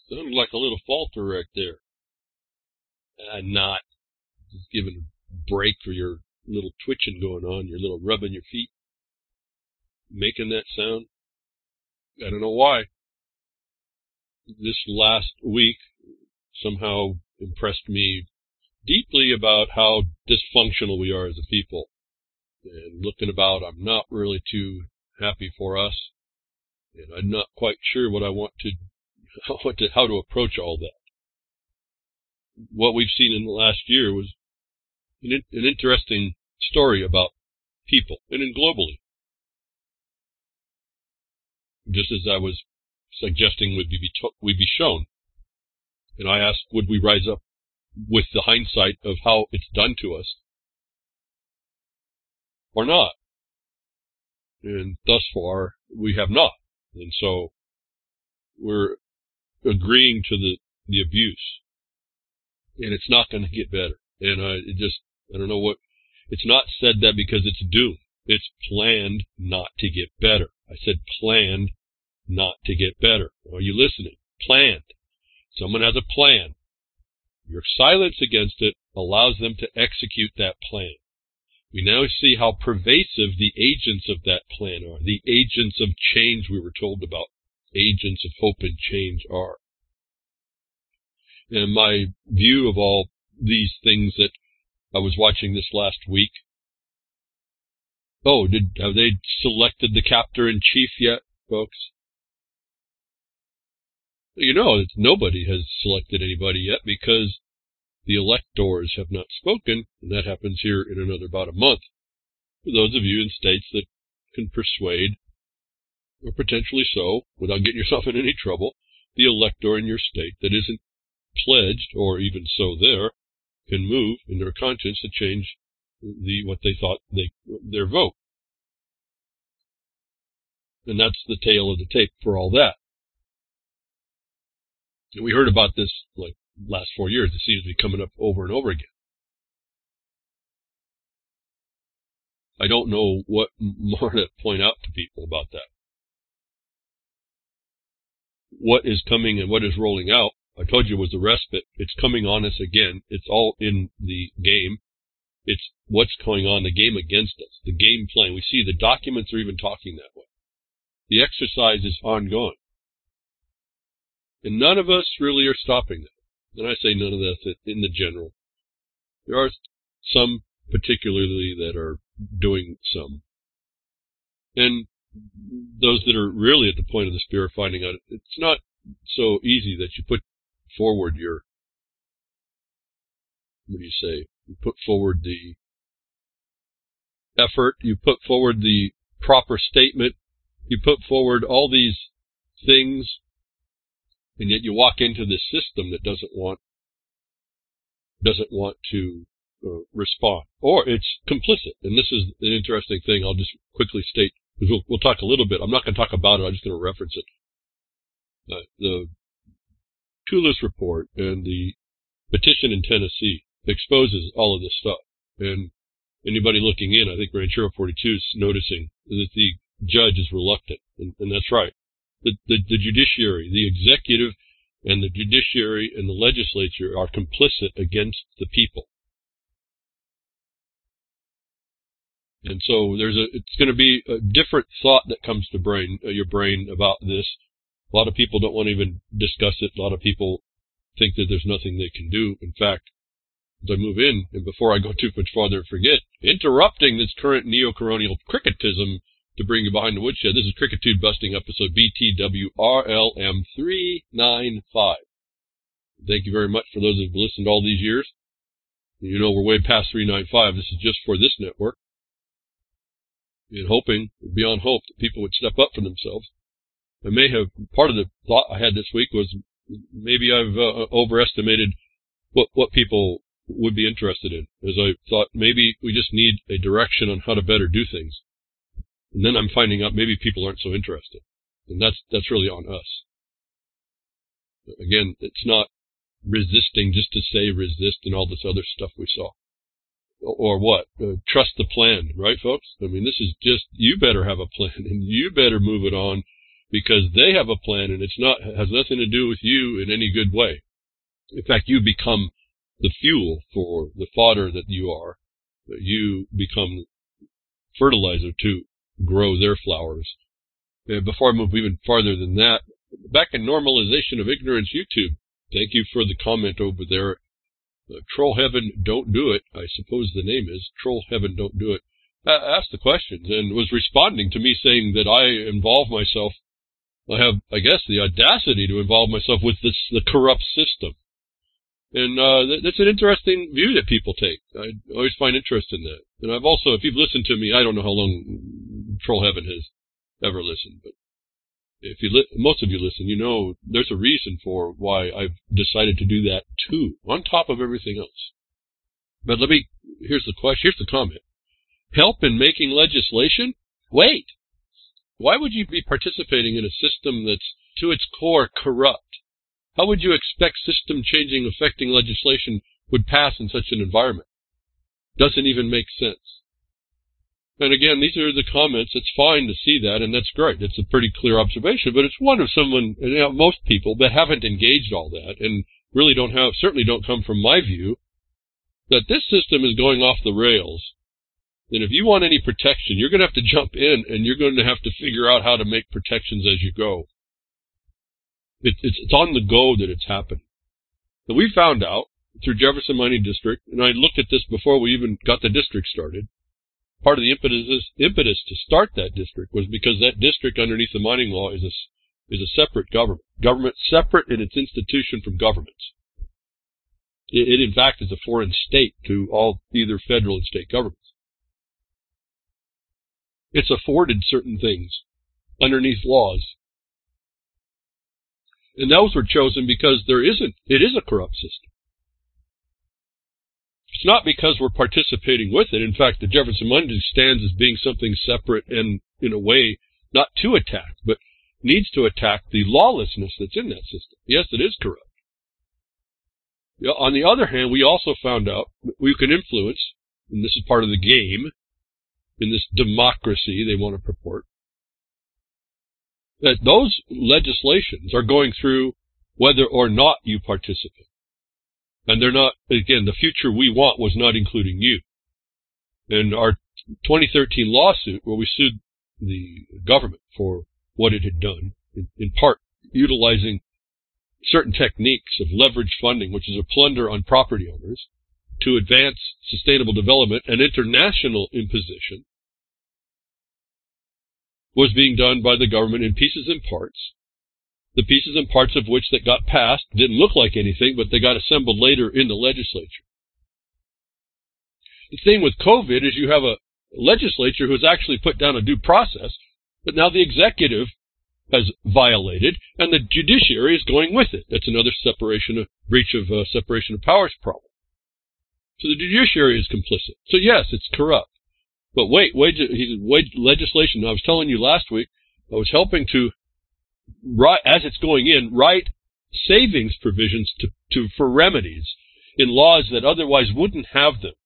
Sounded like a little falter right there. Not. Just giving a break for your little twitching going on, your little rubbing your feet. Making that sound. I don't know why. This last week somehow impressed me deeply about how dysfunctional we are as a people. And looking about, I'm not really too happy for us. And I'm not quite sure what I want to, how to approach all that. What we've seen in the last year was an interesting story about people, and in globally. Just as I was suggesting would be shown. And I asked, would we rise up with the hindsight of how it's done to us or not? And thus far, we have not. And so we're agreeing to the abuse. And it's not going to get better. And I don't know what, it's not said that because it's doom. It's planned not to get better. I said planned not to get better. Are you listening? Planned. Someone has a plan. Your silence against it allows them to execute that plan. We now see how pervasive the agents of that plan are. The agents of change we were told about. Agents of hope and change are. And my view of all these things that I was watching this last week. Oh, have they selected the captor-in-chief yet, folks? You know, nobody has selected anybody yet because the electors have not spoken, and that happens here in about a month. For those of you in states that can persuade, or potentially so, without getting yourself in any trouble, the elector in your state that isn't pledged, or even so there, can move in their conscience to change what they thought their vote. And that's the tail of the tape for all that. And we heard about this like last 4 years. It seems to be coming up over and over again. I don't know what more to point out to people about that. What is coming and what is rolling out, I told you, was a respite. It's coming on us again. It's all in the game. It's what's going on, the game against us, the game plan. We see the documents are even talking that way. The exercise is ongoing. And none of us really are stopping that. And I say none of that in the general. There are some particularly that are doing some. And those that are really at the point of the spear finding out, it's not so easy that you put forward your, what do you say? You put forward the effort, you put forward the proper statement, you put forward all these things, and yet you walk into this system that doesn't want to respond, or it's complicit. And this is an interesting thing. I'll just quickly state, because we'll talk a little bit. I'm not going to talk about it. I'm just going to reference it. The Toulouse report and the petition in Tennessee exposes all of this stuff. And anybody looking in, I think Ranchero 42 is noticing that the judge is reluctant, and that's right. The judiciary, the executive, and the judiciary and the legislature are complicit against the people. And so it's going to be a different thought that comes to your brain about this. A lot of people don't want to even discuss it. A lot of people think that there's nothing they can do. In fact, as I move in, and before I go too much farther and forget, interrupting this current neo-colonial cricketism to bring you behind the woodshed. This is Crickitude Busting episode BTWRLM 395. Thank you very much for those who have listened all these years. You know we're way past 395. This is just for this network. And hoping, beyond hope, that people would step up for themselves. I may have, part of the thought I had this week was maybe I've overestimated what people would be interested in. As I thought maybe we just need a direction on how to better do things. And then I'm finding out maybe people aren't so interested. And that's really on us. Again, it's not resisting just to say resist and all this other stuff we saw. Or what? Trust the plan, right, folks? I mean, this is just, you better have a plan and you better move it on because they have a plan and has nothing to do with you in any good way. In fact, you become the fuel for the fodder that you are. You become fertilizer to grow their flowers. Before I move even farther than that, back in Normalization of Ignorance YouTube, thank you for the comment over there. Troll Heaven Don't Do It, I suppose the name is, Troll Heaven Don't Do It, asked the questions and was responding to me saying that I involve myself, I have, I guess, the audacity to involve myself with the corrupt system. And that's an interesting view that people take. I always find interest in that. And I've also, if you've listened to me, I don't know how long Troll Heaven has ever listened, but if most of you listen, you know there's a reason for why I've decided to do that too, on top of everything else. But here's the question, here's the comment. Help in making legislation? Wait! Why would you be participating in a system that's to its core corrupt? How would you expect system-changing, affecting legislation would pass in such an environment? Doesn't even make sense. And again, these are the comments. It's fine to see that, and that's great. It's a pretty clear observation, but it's one of someone, most people that haven't engaged all that and really certainly don't come from my view, that this system is going off the rails. And if you want any protection, you're going to have to jump in, and you're going to have to figure out how to make protections as you go. It's on the go that it's happening. And we found out through Jefferson Mining District, and I looked at this before we even got the district started. Part of the impetus to start that district was because that district underneath the mining law is a separate government. Government separate in its institution from governments. It in fact is a foreign state to all either federal and state governments. It's afforded certain things underneath laws. And those were chosen because it is a corrupt system. It's not because we're participating with it. In fact, the Jefferson Mining stands as being something separate and, in a way, not to attack, but needs to attack the lawlessness that's in that system. Yes, it is corrupt. On the other hand, we also found out that we can influence, and this is part of the game, in this democracy they want to purport, that those legislations are going through whether or not you participate. And they're not, again, the future we want was not including you. And our 2013 lawsuit, where we sued the government for what it had done, in part utilizing certain techniques of leverage funding, which is a plunder on property owners, to advance sustainable development and international imposition, was being done by the government in pieces and parts. The pieces and parts of which that got passed didn't look like anything, but they got assembled later in the legislature. The thing with COVID is you have a legislature who's actually put down a due process, but now the executive has violated, and the judiciary is going with it. That's another breach of separation of powers problem. So the judiciary is complicit. So yes, it's corrupt. But wage legislation. I was telling you last week, I was helping to, as it's going in, write savings provisions for remedies in laws that otherwise wouldn't have them.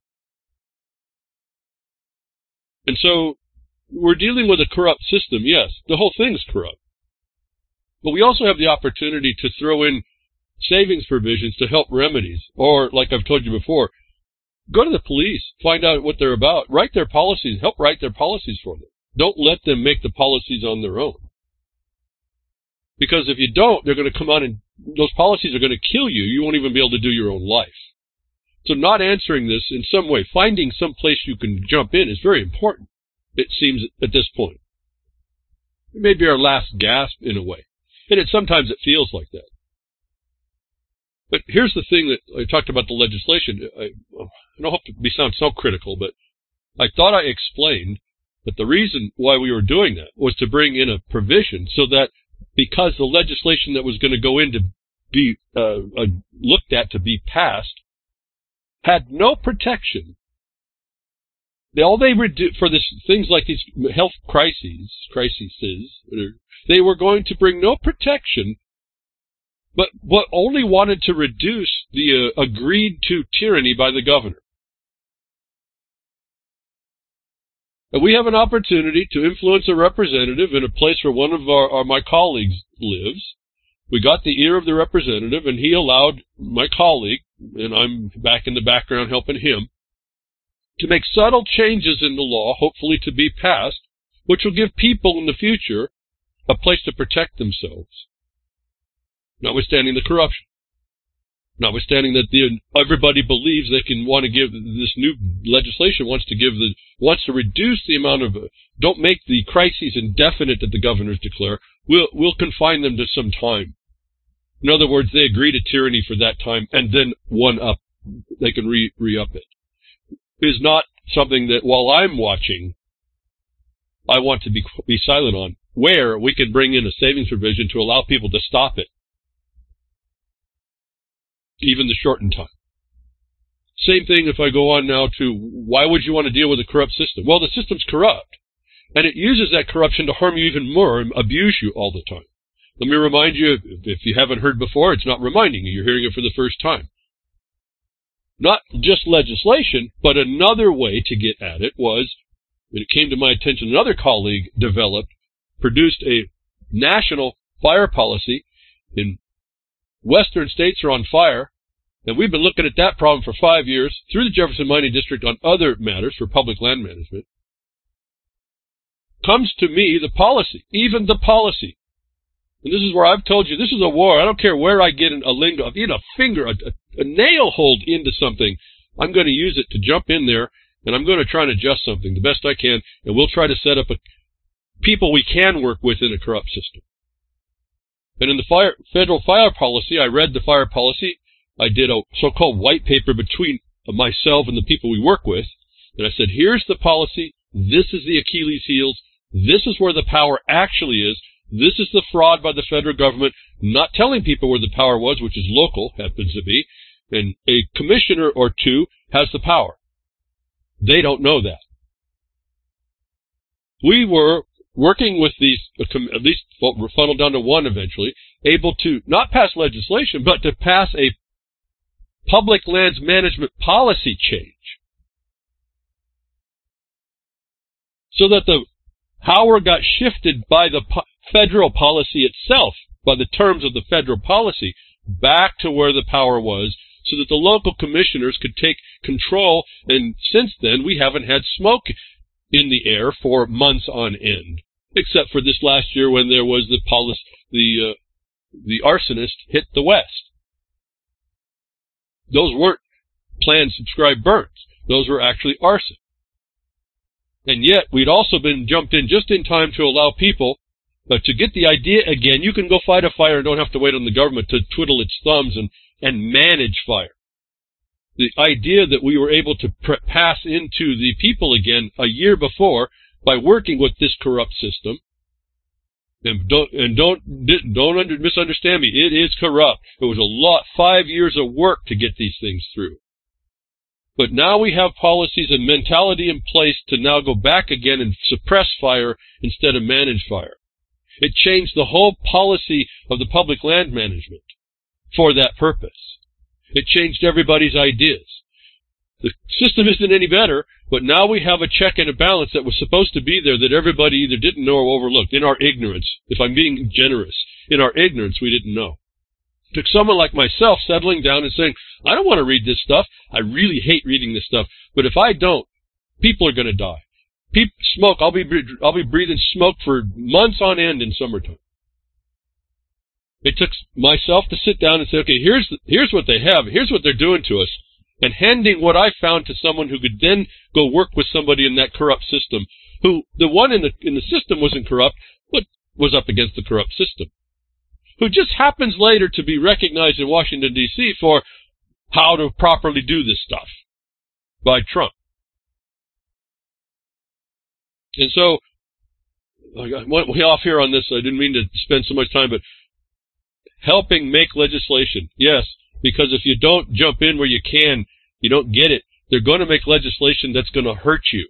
And so we're dealing with a corrupt system, yes. The whole thing's corrupt. But we also have the opportunity to throw in savings provisions to help remedies. Or, like I've told you before, go to the police, find out what they're about, write their policies, help write their policies for them. Don't let them make the policies on their own. Because if you don't, they're going to come on and those policies are going to kill you. You won't even be able to do your own life. So not answering this in some way, finding some place you can jump in is very important, it seems, at this point. It may be our last gasp in a way. And sometimes it feels like that. But here's the thing that I talked about the legislation. I don't hope to sound so critical, but I thought I explained that the reason why we were doing that was to bring in a provision so that because the legislation that was going to go in to be looked at to be passed had no protection. All they would do for this things like these health crises, they were going to bring no protection, but only wanted to reduce the agreed to tyranny by the governor. And we have an opportunity to influence a representative in a place where one of my colleagues lives. We got the ear of the representative, and he allowed my colleague, and I'm back in the background helping him, to make subtle changes in the law, hopefully to be passed, which will give people in the future a place to protect themselves, notwithstanding the corruption. Notwithstanding that everybody believes they can want to give this new legislation wants to reduce the amount of don't make the crises indefinite that the governors declare. We'll confine them to some time. In other words, they agree to tyranny for that time and then they can re-up it. Is not something that while I'm watching, I want to be silent on. Where we can bring in a savings provision to allow people to stop it. Even the shortened time. Same thing if I go on now to why would you want to deal with a corrupt system? Well, the system's corrupt, and it uses that corruption to harm you even more and abuse you all the time. Let me remind you, if you haven't heard before, it's not reminding you. You're hearing it for the first time. Not just legislation, but another way to get at it was, when it came to my attention, another colleague produced a national fire policy in Western states are on fire, and we've been looking at that problem for 5 years through the Jefferson Mining District on other matters for public land management. Comes to me the policy, even the policy. And this is where I've told you, this is a war. I don't care where I get a lingo, a finger, a nail hold into something. I'm going to use it to jump in there, and I'm going to try and adjust something the best I can, and we'll try to set up people we can work with in a corrupt system. And in the federal fire policy, I read the fire policy. I did a so-called white paper between myself and the people we work with. And I said, here's the policy. This is the Achilles heels. This is where the power actually is. This is the fraud by the federal government, not telling people where the power was, which is local, happens to be. And a commissioner or two has the power. They don't know that. We were working with these, at least we're funneled down to one eventually, able to not pass legislation, but to pass a public lands management policy change. So that the power got shifted by the federal policy itself, by the terms of the federal policy, back to where the power was, so that the local commissioners could take control, and since then we haven't had smoke in the air for months on end, except for this last year when there was the arsonist hit the West. Those weren't planned subscribed burns. Those were actually arson. And yet we'd also been jumped in just in time to allow people to get the idea again. You can go fight a fire and don't have to wait on the government to twiddle its thumbs and manage fire. The idea that we were able to pass into the people again a year before by working with this corrupt system, and don't misunderstand me. It is corrupt. It was 5 years of work to get these things through. But now we have policies and mentality in place to now go back again and suppress fire instead of manage fire. It changed the whole policy of the public land management for that purpose. It changed everybody's ideas. The system isn't any better, but now we have a check and a balance that was supposed to be there that everybody either didn't know or overlooked in our ignorance. If I'm being generous, in our ignorance, we didn't know. It took someone like myself settling down and saying, I don't want to read this stuff. I really hate reading this stuff. But if I don't, people are going to die. Smoke, I'll be breathing smoke for months on end in summertime. It took myself to sit down and say, okay, here's what they have. Here's what they're doing to us. And handing what I found to someone who could then go work with somebody in that corrupt system, who the one in the system wasn't corrupt, but was up against the corrupt system, who just happens later to be recognized in Washington, D.C. for how to properly do this stuff by Trump. And so, I went way off here on this, so I didn't mean to spend so much time, but helping make legislation, yes, because if you don't jump in where you can, you don't get it. They're going to make legislation that's going to hurt you.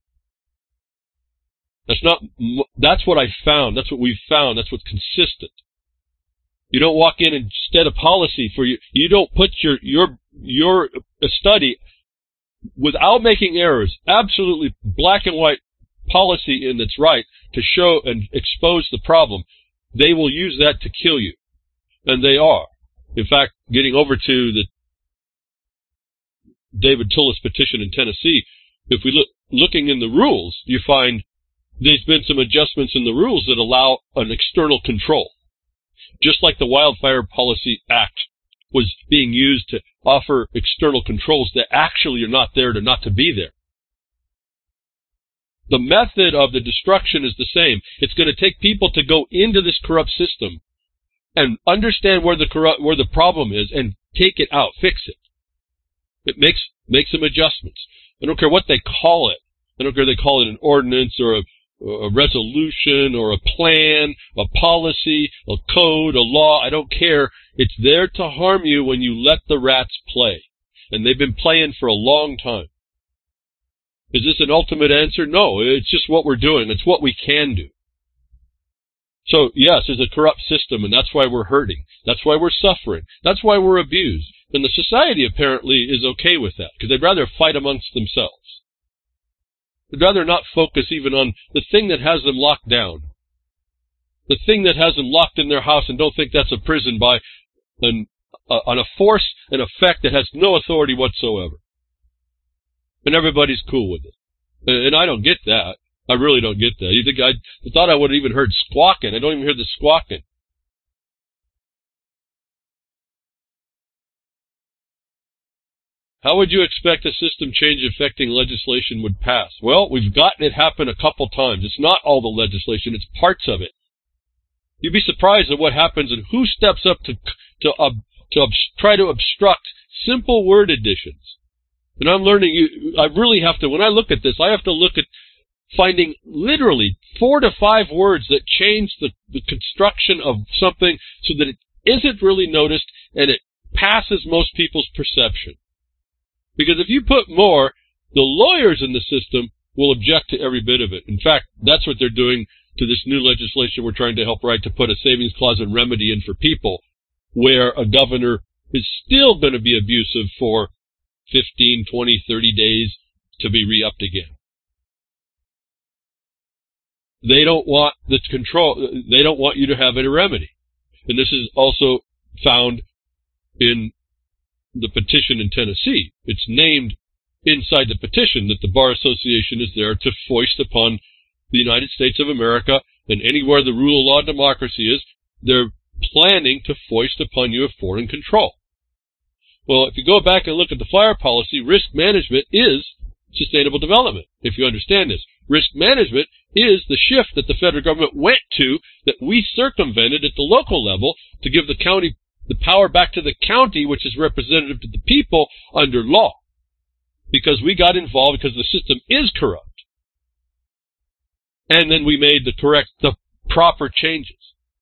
That's what I found. That's what we've found. That's what's consistent. You don't walk in and instead of policy for you. You don't put your study without making errors. Absolutely black and white policy in that's right to show and expose the problem, they will use that to kill you. And they are. In fact, getting over to the David Tillis petition in Tennessee, if we looking in the rules, you find there's been some adjustments in the rules that allow an external control. Just like the Wildfire Policy Act was being used to offer external controls that actually are not there to not to be there. The method of the destruction is the same. It's going to take people to go into this corrupt system and understand where the problem is and take it out, fix it. It makes some adjustments. I don't care what they call it. I don't care if they call it an ordinance or a resolution or a plan, a policy, a code, a law. I don't care. It's there to harm you when you let the rats play. And they've been playing for a long time. Is this an ultimate answer? No, it's just what we're doing. It's what we can do. So, yes, there's a corrupt system, and that's why we're hurting. That's why we're suffering. That's why we're abused. And the society apparently is okay with that, because they'd rather fight amongst themselves. They'd rather not focus even on the thing that has them locked down. The thing that has them locked in their house and don't think that's a prison by on a force and effect that has no authority whatsoever. And everybody's cool with it. And I don't get that. I really don't get that. You think I thought I would have even heard squawking. I don't even hear the squawking. How would you expect a system change affecting legislation would pass? Well, we've gotten it happen a couple times. It's not all the legislation. It's parts of it. You'd be surprised at what happens and who steps up to try to obstruct simple word additions. And I'm learning, I really have to, when I look at this, I have to look at finding literally 4 to 5 words that change the construction of something so that it isn't really noticed and it passes most people's perception. Because if you put more, the lawyers in the system will object to every bit of it. In fact, that's what they're doing to this new legislation we're trying to help write, to put a savings clause and remedy in for people where a governor is still going to be abusive for 15, 20, 30 days to be re-upped again. They don't want the control. They don't want you to have any remedy. And this is also found in the petition in Tennessee. It's named inside the petition that the Bar Association is there to foist upon the United States of America, and anywhere the rule of law and democracy is, they're planning to foist upon you a foreign control. Well, if you go back and look at the fire policy, risk management is sustainable development, if you understand this. Risk management is the shift that the federal government went to that we circumvented at the local level to give the county the power back to the county, which is representative to the people under law. Because we got involved because the system is corrupt. And then we made the proper changes.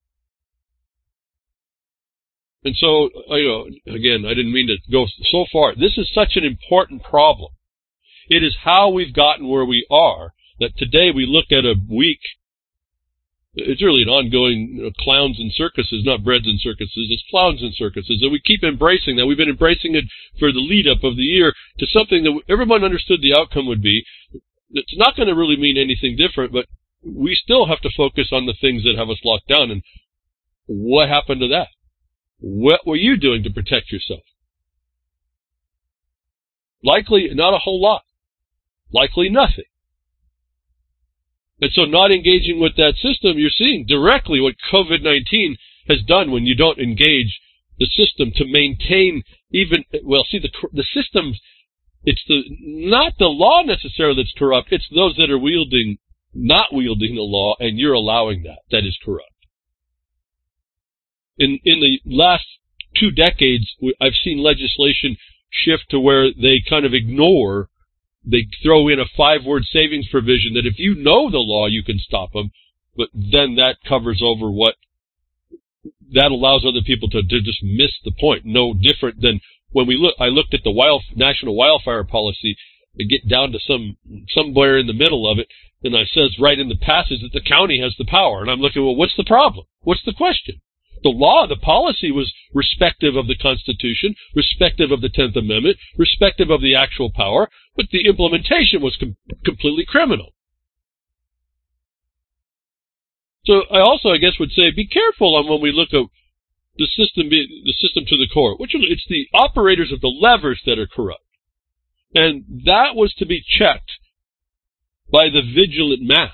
And so, again, I didn't mean to go so far. This is such an important problem. It is how we've gotten where we are that today we look at a week. It's really an ongoing clowns and circuses, not breads and circuses. It's clowns and circuses. And we keep embracing that. We've been embracing it for the lead up of the year to something that everyone understood the outcome would be. It's not going to really mean anything different, but we still have to focus on the things that have us locked down. And what happened to that? What were you doing to protect yourself? Likely not a whole lot. Likely nothing. And so not engaging with that system, you're seeing directly what COVID-19 has done when you don't engage the system to maintain the system, it's not the law necessarily that's corrupt, it's those that are not wielding the law, and you're allowing that is corrupt. In the last 2 decades, I've seen legislation shift to where they kind of ignore. They throw in a 5-word savings provision that if you know the law, you can stop them, but then that covers over that allows other people to just miss the point. No different than when I looked at the National Wildfire Policy, to get down to somewhere in the middle of it, and it says right in the passage that the county has the power. And I'm looking, well, what's the problem? What's the question? The policy was respective of the Constitution, respective of the 10th Amendment, respective of the actual power, but the implementation was completely criminal. So I also, I guess, would say be careful on when we look at the system to the core. It's the operators of the levers that are corrupt. And that was to be checked by the vigilant mass.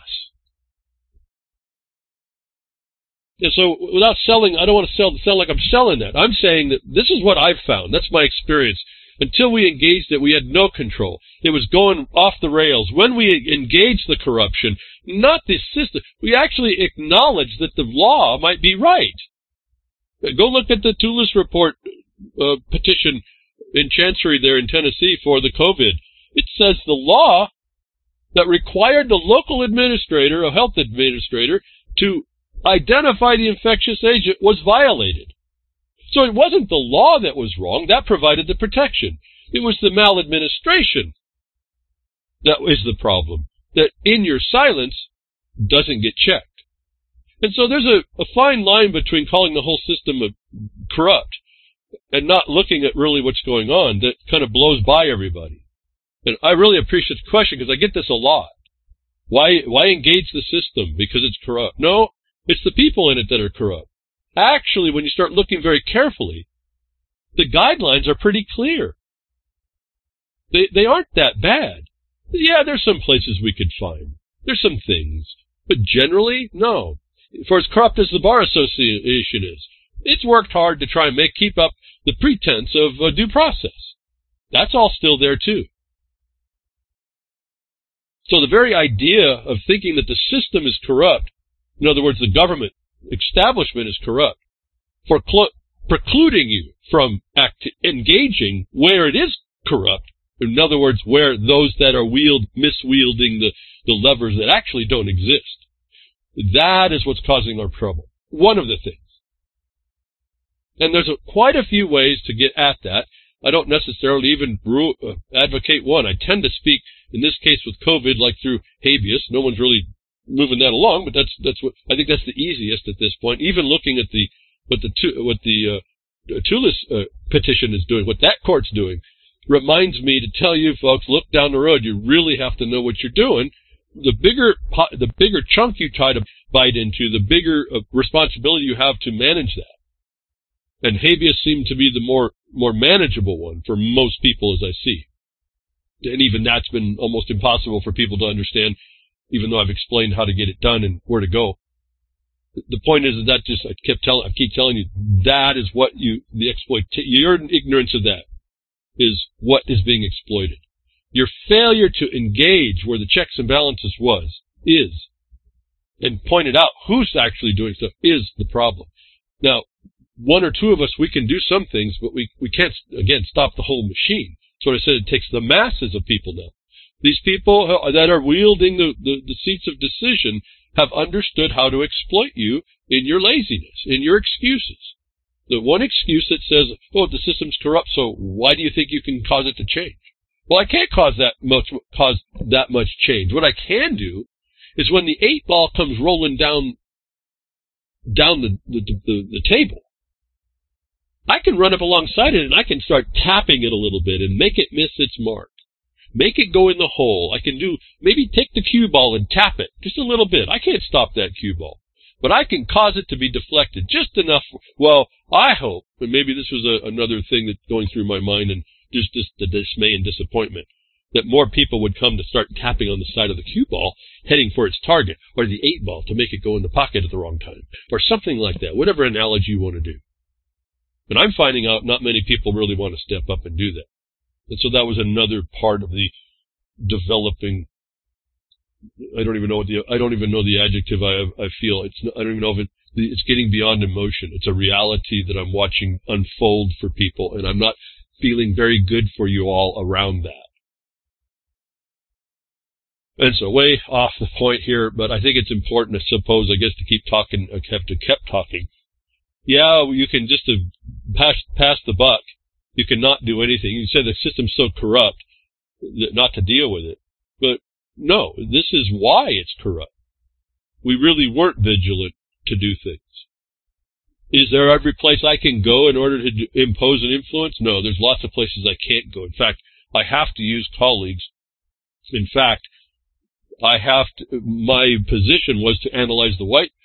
And so without selling, I don't want to sound like I'm selling that. I'm saying that this is what I've found. That's my experience. Until we engaged it, we had no control. It was going off the rails. When we engaged the corruption, not the system, we actually acknowledged that the law might be right. Go look at the Toulis report petition in Chancery there in Tennessee for the COVID. It says the law that required the local administrator, a health administrator, to identify the infectious agent was violated. So it wasn't the law that was wrong. That provided the protection. It was the maladministration that is the problem, that in your silence doesn't get checked. And so there's a fine line between calling the whole system corrupt and not looking at really what's going on that kind of blows by everybody. And I really appreciate the question because I get this a lot. Why engage the system? Because it's corrupt. No, it's the people in it that are corrupt. Actually, when you start looking very carefully, the guidelines are pretty clear. They aren't that bad. Yeah, there's some places we could find. There's some things. But generally, no. For as corrupt as the Bar Association is, it's worked hard to try and keep up the pretense of due process. That's all still there, too. So the very idea of thinking that the system is corrupt, in other words, the government establishment is corrupt, for precluding you from engaging where it is corrupt, in other words, where those that are miswielding the levers that actually don't exist. That is what's causing our trouble. One of the things. And there's quite a few ways to get at that. I don't necessarily even advocate one. I tend to speak, in this case with COVID, like through habeas. No one's really moving that along, but that's what I think that's the easiest at this point. Even looking at what the Toulis petition is doing, what that court's doing, reminds me to tell you folks, look down the road. You really have to know what you're doing. The bigger chunk you try to bite into, the bigger responsibility you have to manage that. And habeas seemed to be the more manageable one for most people, as I see. And even that's been almost impossible for people to understand, even though I've explained how to get it done and where to go. The point is that I keep telling you, that is what your ignorance of that is what is being exploited. Your failure to engage where the checks and balances is, and pointed out who's actually doing stuff is the problem. Now, one or two of us, we can do some things, but we can't, again, stop the whole machine. So I said it takes the masses of people now. These people that are wielding the seats of decision have understood how to exploit you in your laziness, in your excuses. The one excuse that says, oh, the system's corrupt, so why do you think you can cause it to change? Well, I can't cause that much change. What I can do is when the 8 ball comes rolling down the table, I can run up alongside it and I can start tapping it a little bit and make it miss its mark. Make it go in the hole. I can maybe take the cue ball and tap it just a little bit. I can't stop that cue ball, but I can cause it to be deflected just enough. Well, I hope, and maybe this was another thing that's going through my mind and just the dismay and disappointment, that more people would come to start tapping on the side of the cue ball, heading for its target, or the 8 ball to make it go in the pocket at the wrong time, or something like that, whatever analogy you want to do. And I'm finding out not many people really want to step up and do that. And so that was another part of the developing. I don't even know the adjective I feel. I don't even know if it's getting beyond emotion. It's a reality that I'm watching unfold for people, and I'm not feeling very good for you all around that. And so way off the point here, but I think it's important, I suppose, to keep talking. I have to keep talking. Yeah, you can just pass the buck. You cannot do anything. You say the system's so corrupt that not to deal with it. But no, this is why it's corrupt. We really weren't vigilant to do things. Is there every place I can go in order to impose an influence? No, there's lots of places I can't go. In fact, I have to use colleagues. In fact, my position was to analyze the white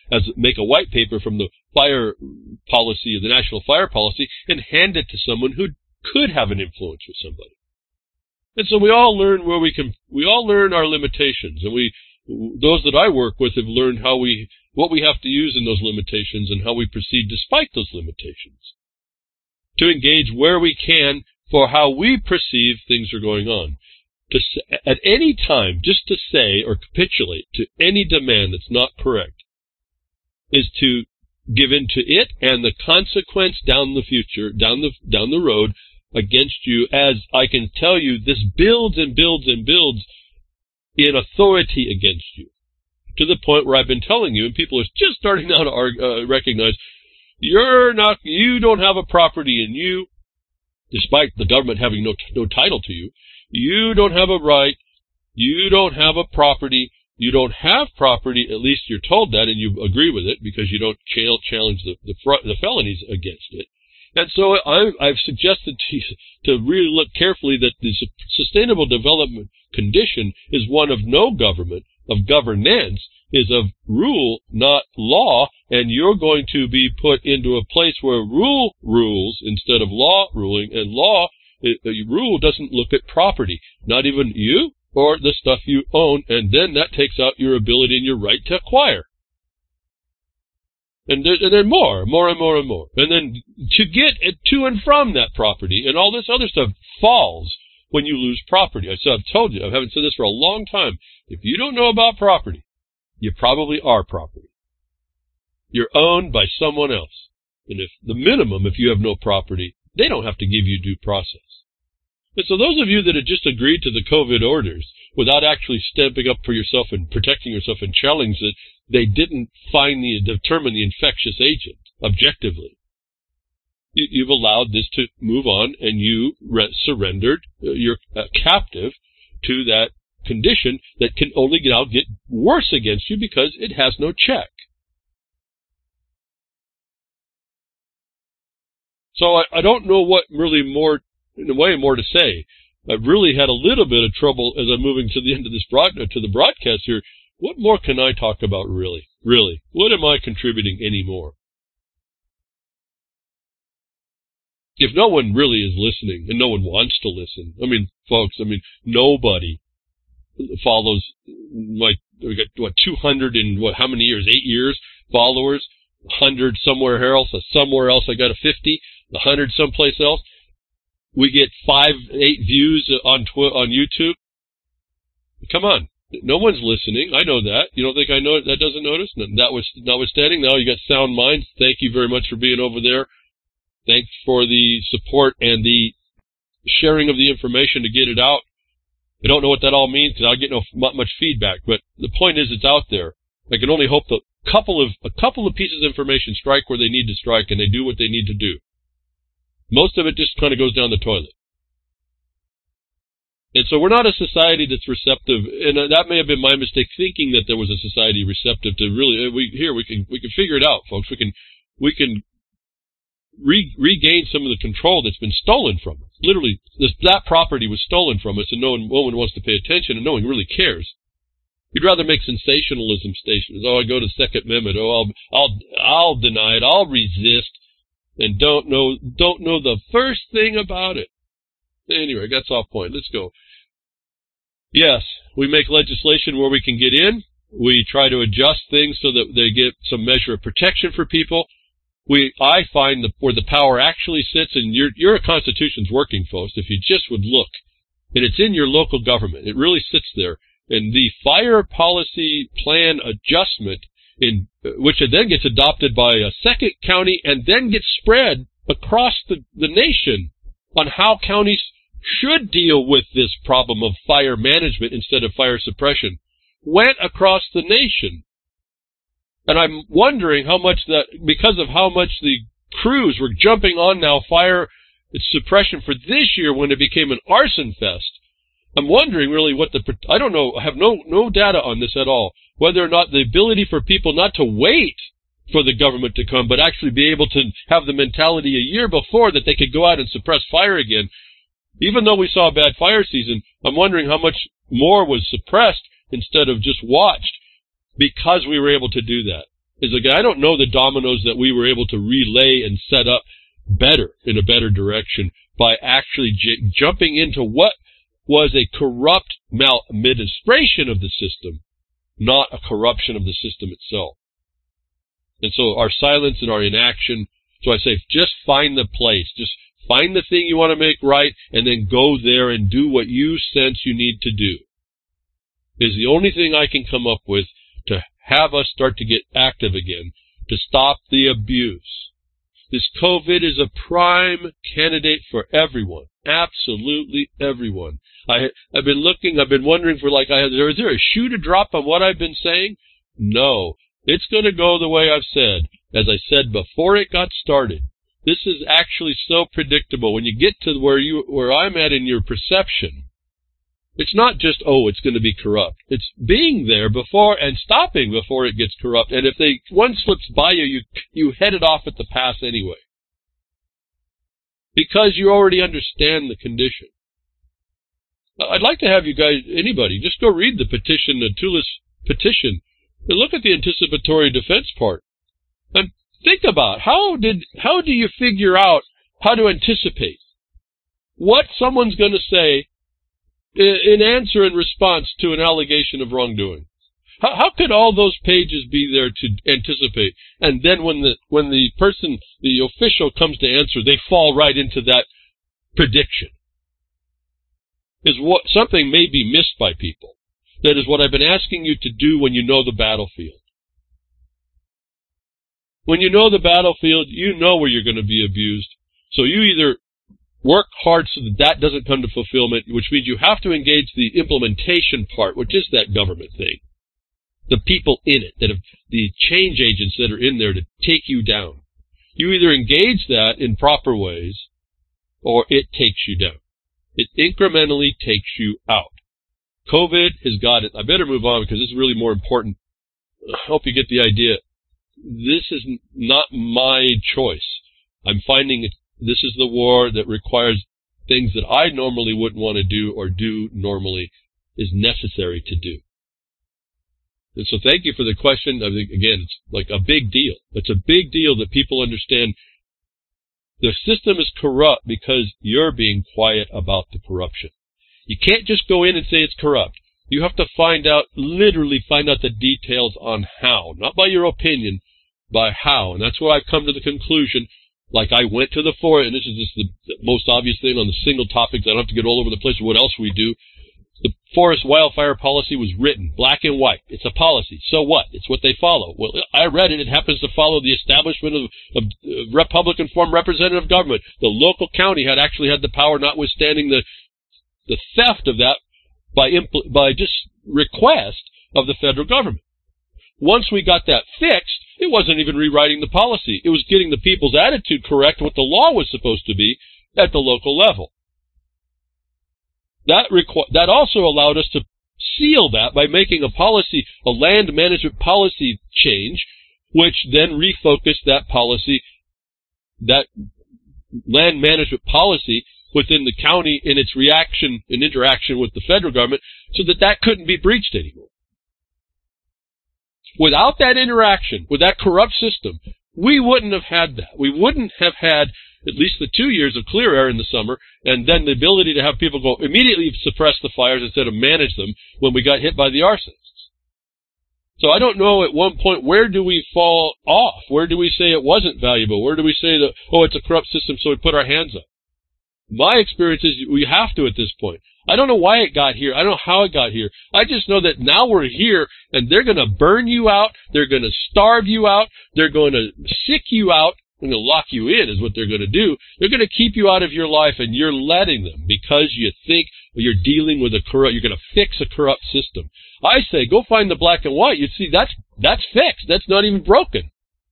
make a white paper from the fire policy, the national fire policy, and hand it to someone who could have an influence with somebody. And so we all learn we all learn our limitations, and those that I work with have learned what we have to use in those limitations and how we proceed despite those limitations to engage where we can for how we perceive things are going on. At any time, just to say or capitulate to any demand that's not correct is to give in to it and the consequence down the future, down the road against you, as I can tell you, this builds and builds and builds in authority against you, to the point where I've been telling you, and people are just starting now to recognize, you don't have a property in you, despite the government having no title to you. You don't have a right. You don't have a property. You don't have property. At least you're told that, and you agree with it because you don't challenge the felonies against it. And so I've suggested to you to really look carefully that the sustainable development condition is one of no government, of governance, is of rule, not law, and you're going to be put into a place where rule rules instead of law ruling, and rule doesn't look at property, not even you or the stuff you own, and then that takes out your ability and your right to acquire. And then more. And then to get to and from that property and all this other stuff falls when you lose property. I've told you, I haven't said this for a long time. If you don't know about property, you probably are property. You're owned by someone else. And if you have no property, they don't have to give you due process. And so those of you that had just agreed to the COVID orders without actually stepping up for yourself and protecting yourself and challenge that they didn't determine the infectious agent objectively, you've allowed this to move on, and you surrendered. You're captive to that condition that can only now get worse against you because it has no check. So I don't know what really more to say. I've really had a little bit of trouble as I'm moving to the end of this broadcast here. What more can I talk about, really? Really? What am I contributing anymore? If no one really is listening, and no one wants to listen, folks, nobody follows we got 200 in how many years? 8 years followers, 100 somewhere else I got a 50, 100 someplace else. We get 5-8 views on YouTube. Come on. No one's listening. I know that. You don't think I know that doesn't notice? Notwithstanding, now you got sound minds. Thank you very much for being over there. Thanks for the support and the sharing of the information to get it out. I don't know what that all means because I get not much feedback, but the point is it's out there. I can only hope that a couple of pieces of information strike where they need to strike and they do what they need to do. Most of it just kind of goes down the toilet. And so we're not a society that's receptive, and that may have been my mistake thinking that there was a society receptive to really. We can figure it out, folks. We can regain some of the control that's been stolen from us. Literally, that property was stolen from us, and no one wants to pay attention, and no one really cares. You'd rather make sensationalism stations. Oh, I go to Second Amendment. Oh, I'll deny it. I'll resist, and don't know the first thing about it. Anyway, that's off point. Let's go. Yes, we make legislation where we can get in. We try to adjust things so that they get some measure of protection for people. I find where the power actually sits, and your Constitution's working, folks, if you just would look. And it's in your local government. It really sits there. And the fire policy plan adjustment, which then gets adopted by a second county and then gets spread across the nation on how counties should deal with this problem of fire management instead of fire suppression, went across the nation. And I'm wondering how much because of how much the crews were jumping on now fire suppression for this year when it became an arson fest. I'm wondering really I don't know, I have no data on this at all, whether or not the ability for people not to wait for the government to come, but actually be able to have the mentality a year before that they could go out and suppress fire again. Even though we saw a bad fire season, I'm wondering how much more was suppressed instead of just watched because we were able to do that. is, again, I don't know the dominoes that we were able to relay and set up better, in a better direction, by actually jumping into what was a corrupt maladministration of the system, not a corruption of the system itself. And so our silence and our inaction, so I say, just find the place, just find the thing you want to make right, and then go there and do what you sense you need to do, is the only thing I can come up with to have us start to get active again, to stop the abuse. This COVID is a prime candidate for everyone, absolutely everyone. I've been wondering for is there a shoe to drop on what I've been saying? No. It's going to go the way I've said. As I said before it got started, this is actually so predictable. When you get to where I'm at in your perception, it's not just, it's going to be corrupt. It's being there before and stopping before it gets corrupt. And if one slips by you head it off at the pass anyway. Because you already understand the condition. I'd like to have you guys, anybody, just go read the petition, the Tulis petition, and look at the anticipatory defense part. And think about, how do you figure out how to anticipate what someone's going to say in answer and response to an allegation of wrongdoing? How could all those pages be there to anticipate? And then when the person, the official comes to answer, they fall right into that prediction. Is what something may be missed by people. That is what I've been asking you to do when you know the battlefield. When you know the battlefield, you know where you're going to be abused. So you either work hard so that doesn't come to fulfillment, which means you have to engage the implementation part, which is that government thing. The people in it, the change agents that are in there to take you down. You either engage that in proper ways, or it takes you down. It incrementally takes you out. COVID has got it. I better move on because this is really more important. I hope you get the idea. This is not my choice. I'm finding this is the war that requires things that I normally wouldn't want to do or do normally is necessary to do. And so thank you for the question. I think, again, it's like a big deal. It's a big deal that people understand the system is corrupt because you're being quiet about the corruption. You can't just go in and say it's corrupt. You have to literally find out the details on how, not by your opinion, by how. And that's where I've come to the conclusion, like I went to the forest, and this is just the most obvious thing on the single topics. I don't have to get all over the place with what else we do. The forest wildfire policy was written, black and white. It's a policy. So what? It's what they follow. Well, I read it. It happens to follow the establishment of Republican form representative government. The local county actually had the power, notwithstanding the theft of that by just request of the federal government. Once we got that fixed, it wasn't even rewriting the policy. It was getting the people's attitude correct, what the law was supposed to be at the local level. That also allowed us to seal that by making a land management policy change, which then refocused that policy, that land management policy within the county in its reaction and interaction with the federal government so that couldn't be breached anymore. Without that interaction, with that corrupt system, we wouldn't have had that. We wouldn't have had at least the 2 years of clear air in the summer, and then the ability to have people go immediately suppress the fires instead of manage them when we got hit by the arsonists. So I don't know at one point, where do we fall off? Where do we say it wasn't valuable? Where do we say that, it's a corrupt system, so we put our hands up? My experience is we have to at this point. I don't know why it got here. I don't know how it got here. I just know that now we're here, and they're going to burn you out. They're going to starve you out. They're going to sick you out. They're going to lock you in is what they're going to do. They're going to keep you out of your life, and you're letting them because you think you're dealing with you're going to fix a corrupt system. I say, go find the black and white. You see, that's fixed. That's not even broken.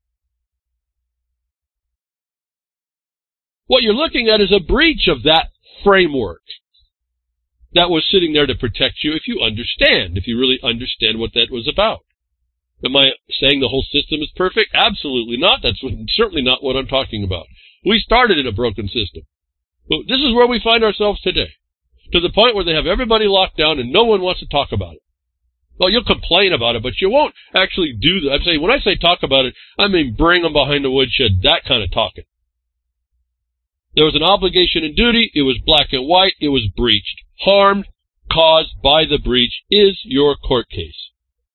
What you're looking at is a breach of that framework that was sitting there to protect you if you really understand what that was about. Am I saying the whole system is perfect? Absolutely not. That's certainly not what I'm talking about. We started in a broken system. But this is where we find ourselves today, to the point where they have everybody locked down and no one wants to talk about it. Well, you'll complain about it, but you won't actually do that. I'm saying, when I say talk about it, I mean bring them behind the woodshed, that kind of talking. There was an obligation and duty. It was black and white. It was breached. Harm caused by the breach is your court case.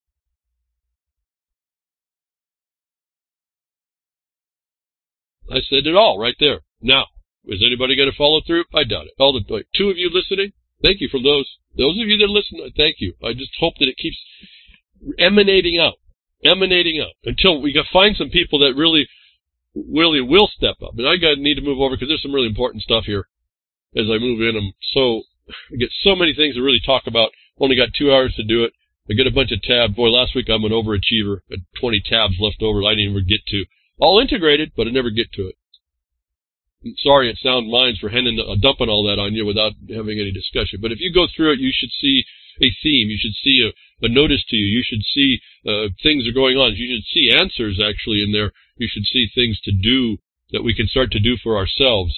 I said it all right there. Now, is anybody going to follow through? I doubt it. All the two of you listening, thank you for those. Those of you that listen, thank you. I just hope that it keeps emanating out until we can find some people that really will step up. And I need to move over because there's some really important stuff here as I move in. I get so many things to really talk about. Only got 2 hours to do it. I get a bunch of tabs. Boy, last week I'm an overachiever. I had 20 tabs left over I didn't even get to. All integrated, but I never get to it. I'm sorry, it sound minds for dumping all that on you without having any discussion. But if you go through it, you should see a theme. You should see a notice to you. You should see things are going on. You should see answers actually in there. You should see things to do that we can start to do for ourselves.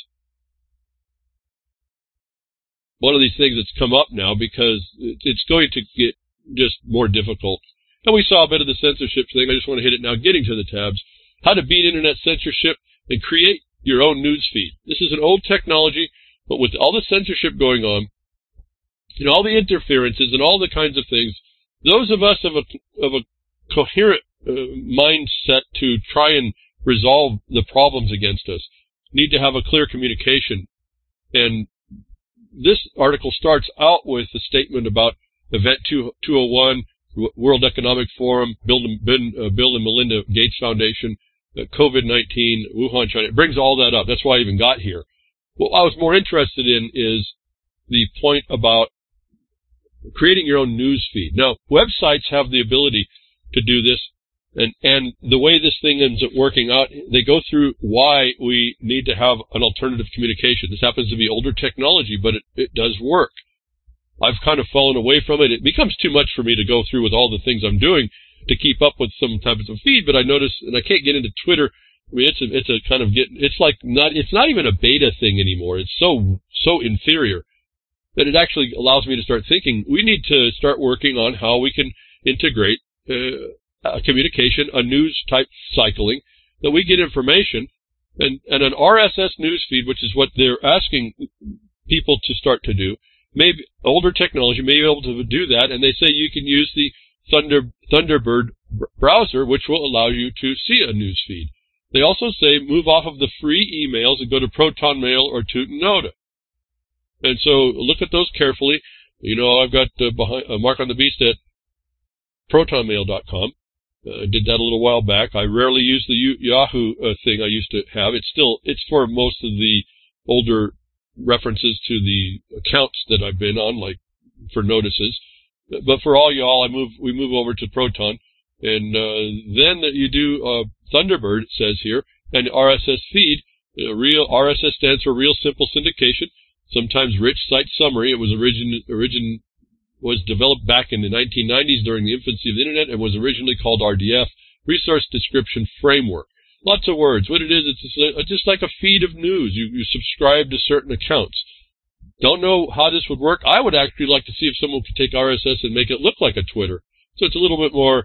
One of these things that's come up now because it's going to get just more difficult. And we saw a bit of the censorship thing. I just want to hit it now, getting to the tabs. How to beat internet censorship and create your own news feed. This is an old technology, but with all the censorship going on, and all the interferences and all the kinds of things, those of us of a coherent mindset to try and resolve the problems against us need to have a clear communication. And this article starts out with a statement about Event 201, World Economic Forum, Bill and Melinda Gates Foundation, COVID-19, Wuhan, China. It brings all that up. That's why I even got here. What I was more interested in is the point about creating your own news feed. Now, websites have the ability to do this, and the way this thing ends up working out, they go through why we need to have an alternative communication. This happens to be older technology, but it does work. I've kind of fallen away from it. It becomes too much for me to go through with all the things I'm doing to keep up with some types of feed, but I notice, and I can't get into Twitter. I mean, it's not even a beta thing anymore. It's so inferior that it actually allows me to start thinking we need to start working on how we can integrate communication, a news type cycling, that we get information and an RSS news feed, which is what they're asking people to start to do. Maybe older technology may be able to do that, and they say you can use the Thunderbird browser, which will allow you to see a news feed. They also say move off of the free emails and go to Proton Mail or Tutanota. And so look at those carefully. You know, I've got Mark on the Beast at protonmail.com. I did that a little while back. I rarely use the Yahoo thing I used to have. It's for most of the older references to the accounts that I've been on, like for notices. But for all y'all, we move over to Proton, and then you do Thunderbird, it says here, and RSS feed. Real RSS stands for Real Simple Syndication. Sometimes Rich Site Summary. It was was developed back in the 1990s during the infancy of the internet and was originally called RDF, Resource Description Framework. Lots of words. What it is, it's just like a feed of news. You subscribe to certain accounts. Don't know how this would work. I would actually like to see if someone could take RSS and make it look like a Twitter. So it's a little bit more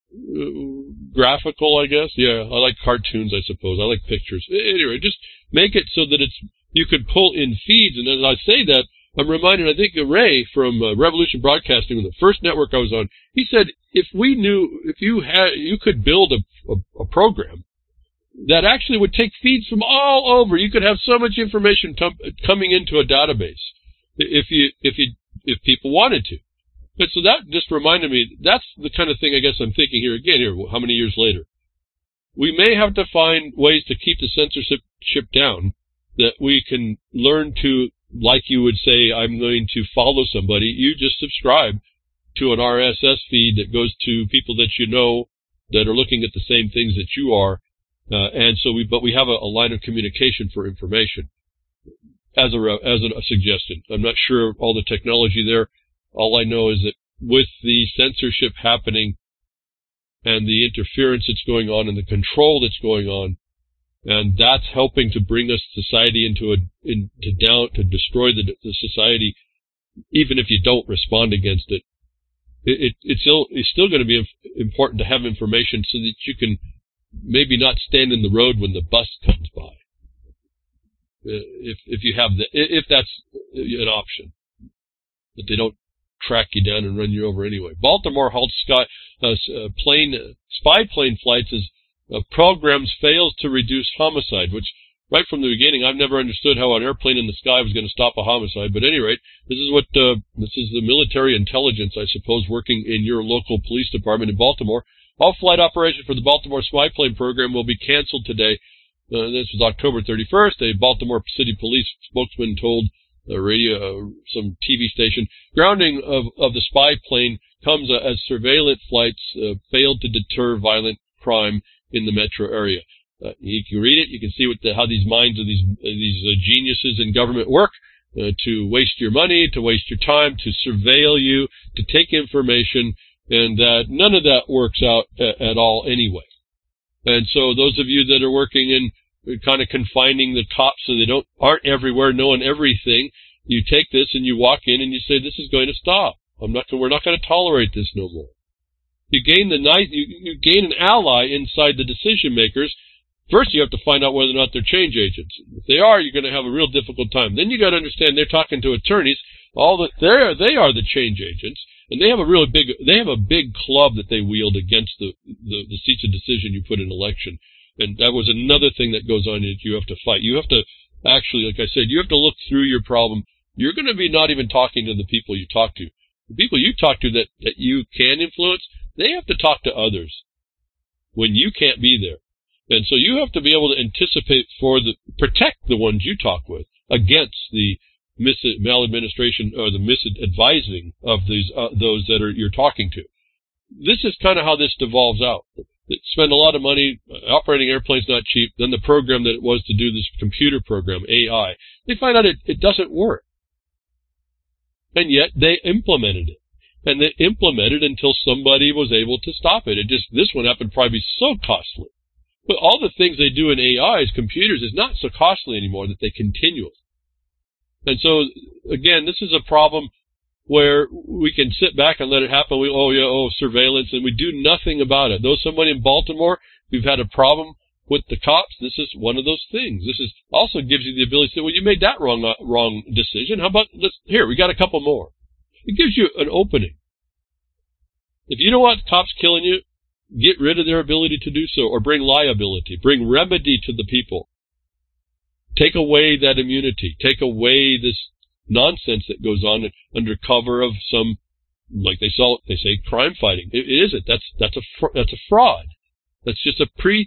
graphical, I guess. Yeah, I like cartoons, I suppose. I like pictures. Anyway, just make it so that you could pull in feeds. And as I say that, I'm reminded, I think Ray from Revolution Broadcasting, the first network I was on, he said, if you could build a program that actually would take feeds from all over. You could have so much information coming into a database if people wanted to. But so that just reminded me, that's the kind of thing I guess I'm thinking here again how many years later. We may have to find ways to keep the censorship down, that we can learn to, like you would say, I'm going to follow somebody. You just subscribe to an RSS feed that goes to people that you know that are looking at the same things that you are. But we have a line of communication for information as a suggestion. I'm not sure of all the technology there. All I know is that with the censorship happening and the interference that's going on and the control that's going on, and that's helping to bring us society to destroy the society, even if you don't respond against it. it's still going to be important to have information so that you can maybe not stand in the road when the bus comes by. If that's an option, that they don't track you down and run you over anyway. Baltimore halts spy plane flights as programs fails to reduce homicide, which right from the beginning I've never understood how an airplane in the sky was going to stop a homicide. But at any rate, this is the military intelligence, I suppose, working in your local police department in Baltimore. All flight operations for the Baltimore spy plane program will be canceled today. This was October 31st. A Baltimore City Police spokesman told some TV station, grounding of the spy plane comes as surveillance flights failed to deter violent crime in the metro area. You can read it. You can see how these minds of these geniuses in government work to waste your money, to waste your time, to surveil you, to take information, and none of that works out at all anyway. And so those of you that are working in kind of confining the cops so they aren't everywhere knowing everything, you take this and you walk in and you say, this is going to stop. We're not going to tolerate this no more. You gain you gain an ally inside the decision makers. First, you have to find out whether or not they're change agents. If they are, you're going to have a real difficult time. Then you got to understand they're talking to attorneys. They are the change agents, and they have a big club that they wield against the seats of decision you put in election. And that was another thing that goes on that you have to fight. You have to actually, like I said, you have to look through your problem. You're going to be not even talking to the people you talk to. The people you talk to that you can influence, they have to talk to others when you can't be there. And so you have to be able to anticipate protect the ones you talk with against the maladministration or the misadvising of those that you're talking to. This is kind of how this devolves out. They spend a lot of money operating airplanes, not cheap. Then the program that it was to do this computer program, AI, they find out it doesn't work. And yet they implemented it. And they implemented until somebody was able to stop it. This one happened to probably be so costly. But all the things they do in AIs, computers, is not so costly anymore that they continue it. And so, again, this is a problem where we can sit back and let it happen. Surveillance, and we do nothing about it. Though somebody in Baltimore, we've had a problem with the cops, this is one of those things. This also gives you the ability to say, well, you made that wrong decision. How about we got a couple more. It gives you an opening. If you don't want cops killing you, get rid of their ability to do so, or bring liability, bring remedy to the people. Take away that immunity. Take away this nonsense that goes on under cover of some, like they say, crime fighting. It isn't. That's a fraud. That's just a pretense.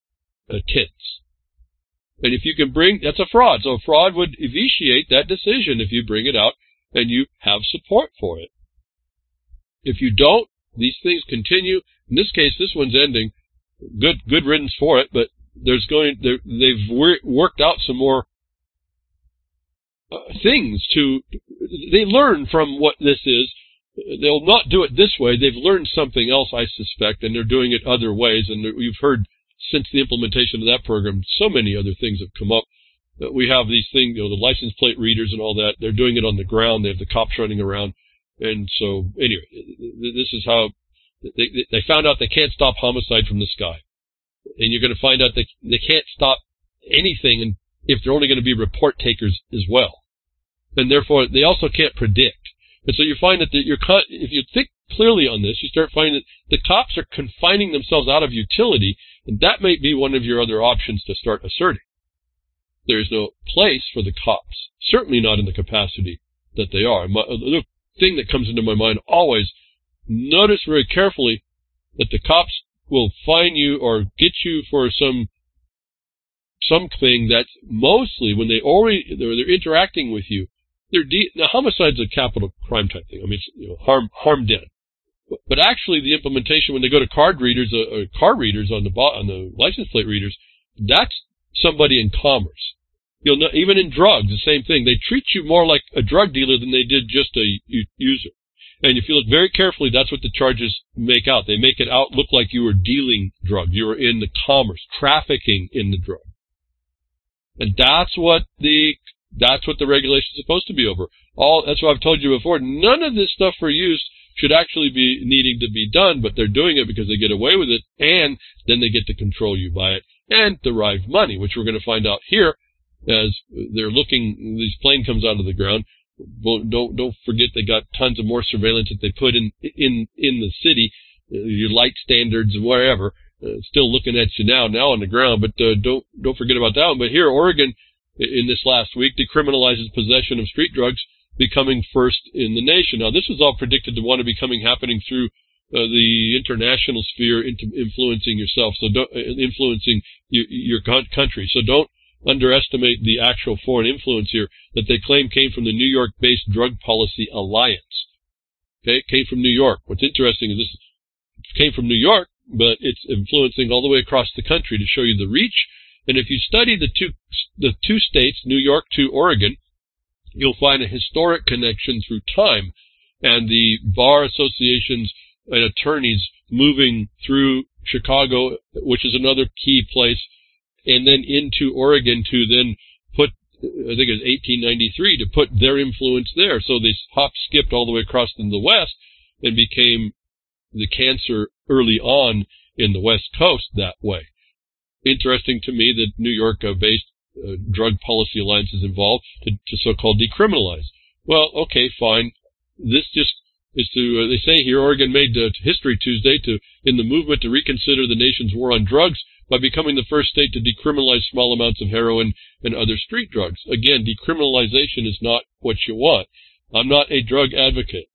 And if you can that's a fraud. So a fraud would vitiate that decision if you bring it out and you have support for it. If you don't, these things continue. In this case, this one's ending. Good riddance for it, but they've worked out some more things they learn from what this is. They'll not do it this way. They've learned something else, I suspect, and they're doing it other ways. And you've heard since the implementation of that program, so many other things have come up. We have these things, the license plate readers and all that. They're doing it on the ground. They have the cops running around. And so, anyway, this is how they found out they can't stop homicide from the sky. And you're going to find out they can't stop anything if they're only going to be report takers as well. And therefore, they also can't predict. And so you find that if you think clearly on this, you start finding that the cops are confining themselves out of utility, and that may be one of your other options to start asserting. There is no place for the cops, certainly not in the capacity that they are. The thing that comes into my mind always, notice very carefully that the cops will fine you or get you for something that's mostly when they're interacting with you. Now, homicide's a capital crime type thing. I mean, it's, harm done. But actually, the implementation when they go to card readers or car readers on the license plate readers, that's somebody in commerce. Even in drugs, the same thing. They treat you more like a drug dealer than they did just a user. And if you look very carefully, that's what the charges make out. They make it out look like you were dealing drugs. You were in the commerce, trafficking in the drug. And that's what the regulation is supposed to be over. That's what I've told you before. None of this stuff for use should actually be needing to be done, but they're doing it because they get away with it, and then they get to control you by it and derive money, which we're going to find out here as they're looking. This plane comes out of the ground. Well, don't forget they got tons of more surveillance that they put in the city, your light standards and wherever. Still looking at you now on the ground, but don't forget about that one. But here, Oregon, in this last week, decriminalizes possession of street drugs, becoming first in the nation. Now, this was all predicted to want to be happening through the international sphere, influencing yourself, influencing your country. So don't underestimate the actual foreign influence here that they claim came from the New York-based Drug Policy Alliance. Okay, it came from New York. What's interesting is this came from New York, but it's influencing all the way across the country to show you the reach. And if you study the two states, New York to Oregon, you'll find a historic connection through time, and the bar associations and attorneys moving through Chicago, which is another key place, and then into Oregon to then put, I think it was 1893, to put their influence there. So they skipped all the way across in the West and became the cancer early on in the West Coast that way. Interesting to me that New York-based Drug Policy Alliance is involved to so-called decriminalize. Well, okay, fine. This just is to, they say here, Oregon made history Tuesday in the movement to reconsider the nation's war on drugs by becoming the first state to decriminalize small amounts of heroin and other street drugs. Again, decriminalization is not what you want. I'm not a drug advocate.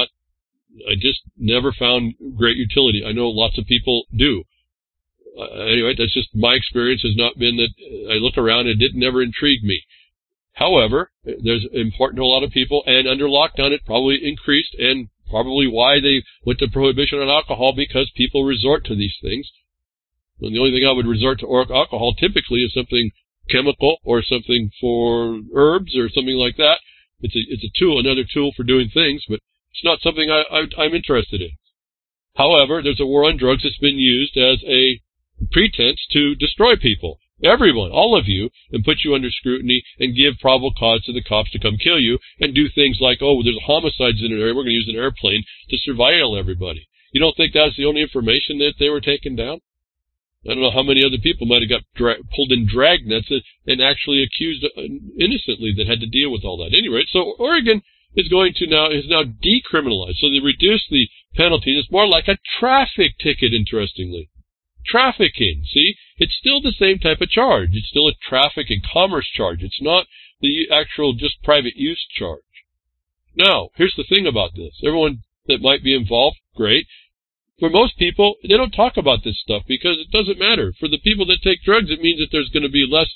I just never found great utility. I know lots of people do. Anyway, that's just my experience has not been that I look around and it didn't never intrigue me. However, there's important to a lot of people, and under lockdown it probably increased, and probably why they went to prohibition on alcohol, because people resort to these things. And the only thing I would resort to alcohol typically is something chemical or something for herbs or something like that. It's a tool, another tool for doing things, but it's not something I'm interested in. However, there's a war on drugs that's been used as a pretense to destroy people. Everyone, all of you, and put you under scrutiny and give probable cause to the cops to come kill you and do things like, oh, there's homicides in an area, we're going to use an airplane to surveil everybody. You don't think that's the only information that they were taking down? I don't know how many other people might have got pulled in drag nets and actually accused innocently that had to deal with all that. At any rate, so Oregon is now decriminalized. So they reduced the penalty. It's more like a traffic ticket, interestingly. Trafficking, see? It's still the same type of charge. It's still a traffic and commerce charge. It's not the actual just private use charge. Now, here's the thing about this. Everyone that might be involved, great. For most people, they don't talk about this stuff because it doesn't matter. For the people that take drugs, it means that there's going to be less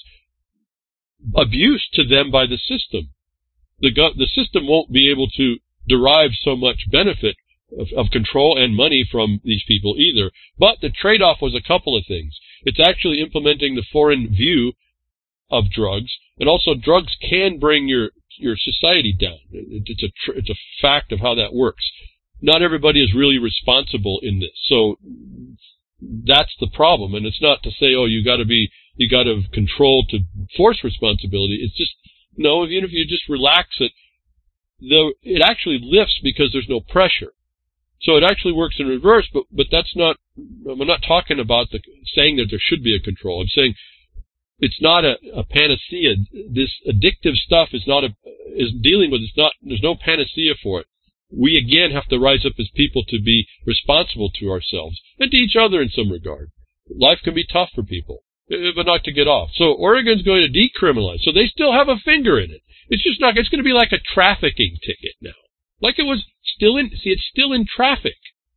abuse to them by the system. The system won't be able to derive so much benefit of control and money from these people either. But the trade-off was a couple of things. It's actually implementing the foreign view of drugs, and also drugs can bring your society down. It's a fact of how that works. Not everybody is really responsible in this, so that's the problem. And it's not to say, oh, you got to control to force responsibility. It's just no. Even if you just relax it, though, it actually lifts because there's no pressure. So it actually works in reverse, but that's not, I'm not talking about saying that there should be a control. I'm saying it's not a panacea. This addictive stuff is dealing with, there's no panacea for it. We again have to rise up as people to be responsible to ourselves and to each other in some regard. Life can be tough for people, but not to get off. So Oregon's going to decriminalize. So they still have a finger in it. It's just not, it's going to be like a trafficking ticket now. Like it was it's still in traffic.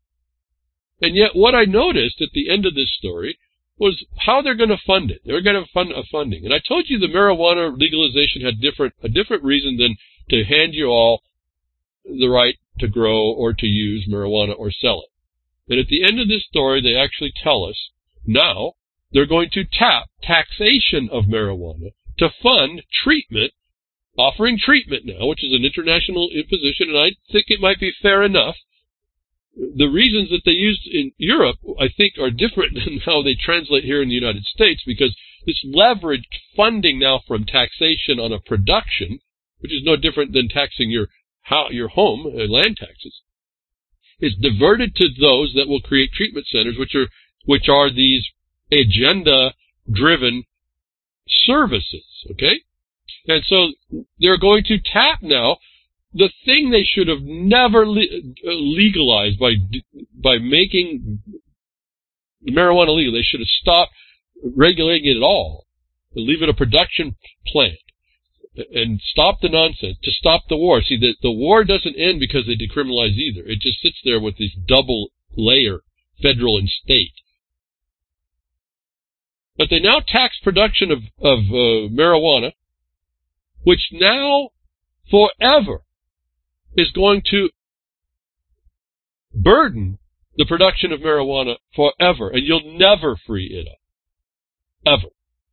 And yet what I noticed at the end of this story was how they're going to fund it. They're going to fund funding. And I told you the marijuana legalization had a different reason than to hand you all the right to grow or to use marijuana or sell it. And at the end of this story, they actually tell us now they're going to tap taxation of marijuana to fund treatment, offering treatment now, which is an international imposition, and I think it might be fair enough. The reasons that they used in Europe, I think, are different than how they translate here in the United States, because this leveraged funding now from taxation on a production, which is no different than taxing your home, land taxes. is diverted to those that will create treatment centers, which are these agenda-driven services, okay? And so they're going to tap now the thing they should have never legalized by making marijuana legal. They should have stopped regulating it at all, and leave it a production plant, and stop the nonsense, to stop the war. See, the war doesn't end because they decriminalize either. It just sits there with this double layer, federal and state. But they now tax production of marijuana, which now forever is going to burden the production of marijuana forever, and you'll never free it up. Ever.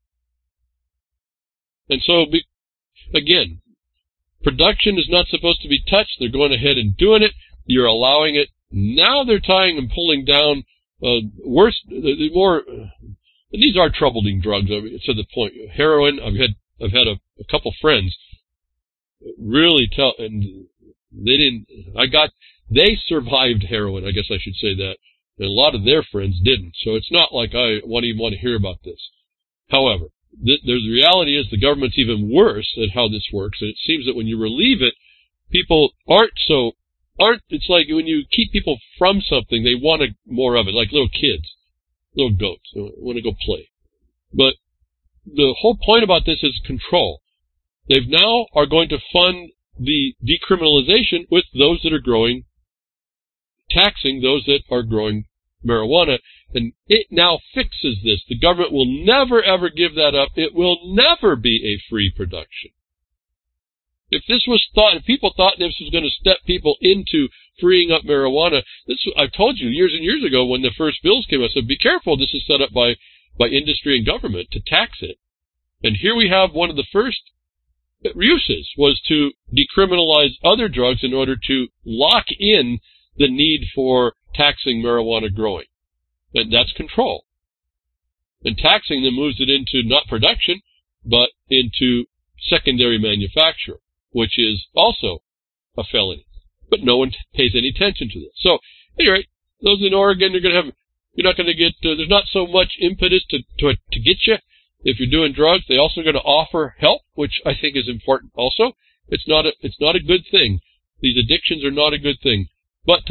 And so, again, production is not supposed to be touched. They're going ahead and doing it. You're allowing it. Now they're tying and pulling down worse, more. And these are troubling drugs. I mean, to the point, heroin. I've had a couple friends really tell, and they didn't. They survived heroin. I guess I should say that. And a lot of their friends didn't. So it's not like I even want to hear about this. However, the reality is the government's even worse at how this works, and it seems that when you relieve it, people it's like when you keep people from something, they want more of it, like little kids, little goats, they want to go play. But the whole point about this is control. They now are going to fund the decriminalization with those that are taxing those that are growing marijuana, and it now fixes this. The government will never, ever give that up. It will never be a free production. If people thought this was going to step people into freeing up marijuana, I've told you years and years ago when the first bills came, I said, be careful, this is set up by industry and government to tax it. And here we have one of the first uses was to decriminalize other drugs in order to lock in the need for taxing marijuana growing. And that's control. And taxing them moves it into not production, but into secondary manufacture, which is also a felony. But no one pays any attention to this. So, anyway, those in Oregon, you're not going to get, there's not so much impetus to get you. If you're doing drugs, they also going to offer help, which I think is important also. It's not a good thing. These addictions are not a good thing. But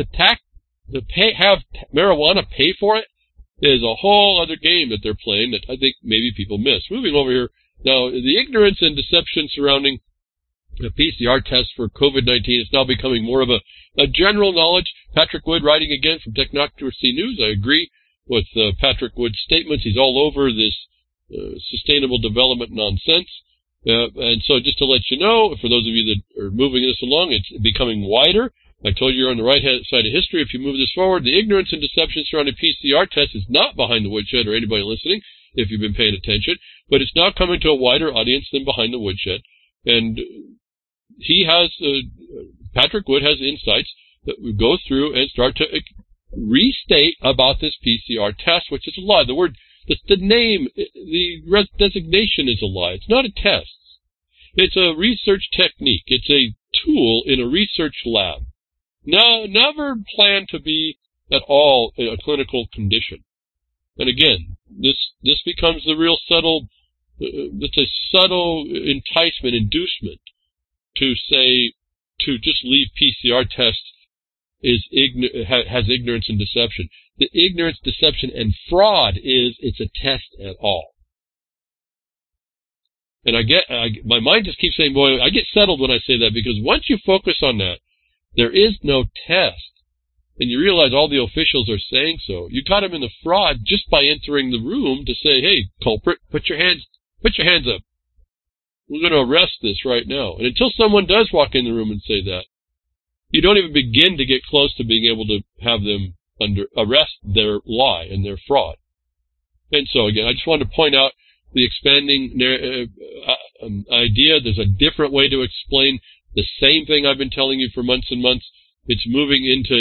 have marijuana pay for it is a whole other game that they're playing that I think maybe people miss. Moving over here, now, the ignorance and deception surrounding the PCR test for COVID-19 is now becoming more of a general knowledge. Patrick Wood writing again from Technocracy News. I agree with Patrick Wood's statements. He's all over this sustainable development nonsense. And so just to let you know, for those of you that are moving this along, it's becoming wider. I told you you're on the right side of history. If you move this forward, the ignorance and deception surrounding PCR tests is not behind the woodshed or anybody listening, if you've been paying attention, but it's now coming to a wider audience than behind the woodshed. And he has, Patrick Wood has insights that we go through and start to restate about this PCR test, which is a lie. The name, the designation is a lie. It's not a test. It's a research technique. It's a tool in a research lab. No, never plan to be at all a clinical condition. And again, this becomes the real subtle, it's a subtle inducement to say, to just leave PCR tests has ignorance and deception. The ignorance, deception, and fraud it's a test at all. And my mind just keeps saying, boy, I get settled when I say that, because once you focus on that, there is no test, and you realize all the officials are saying so. You caught him in the fraud just by entering the room to say, hey, culprit, put your hands up. We're going to arrest this right now. And until someone does walk in the room and say that, you don't even begin to get close to being able to have them arrest their lie and their fraud. And so, again, I just wanted to point out the expanding idea. There's a different way to explain the same thing I've been telling you for months and months. It's moving into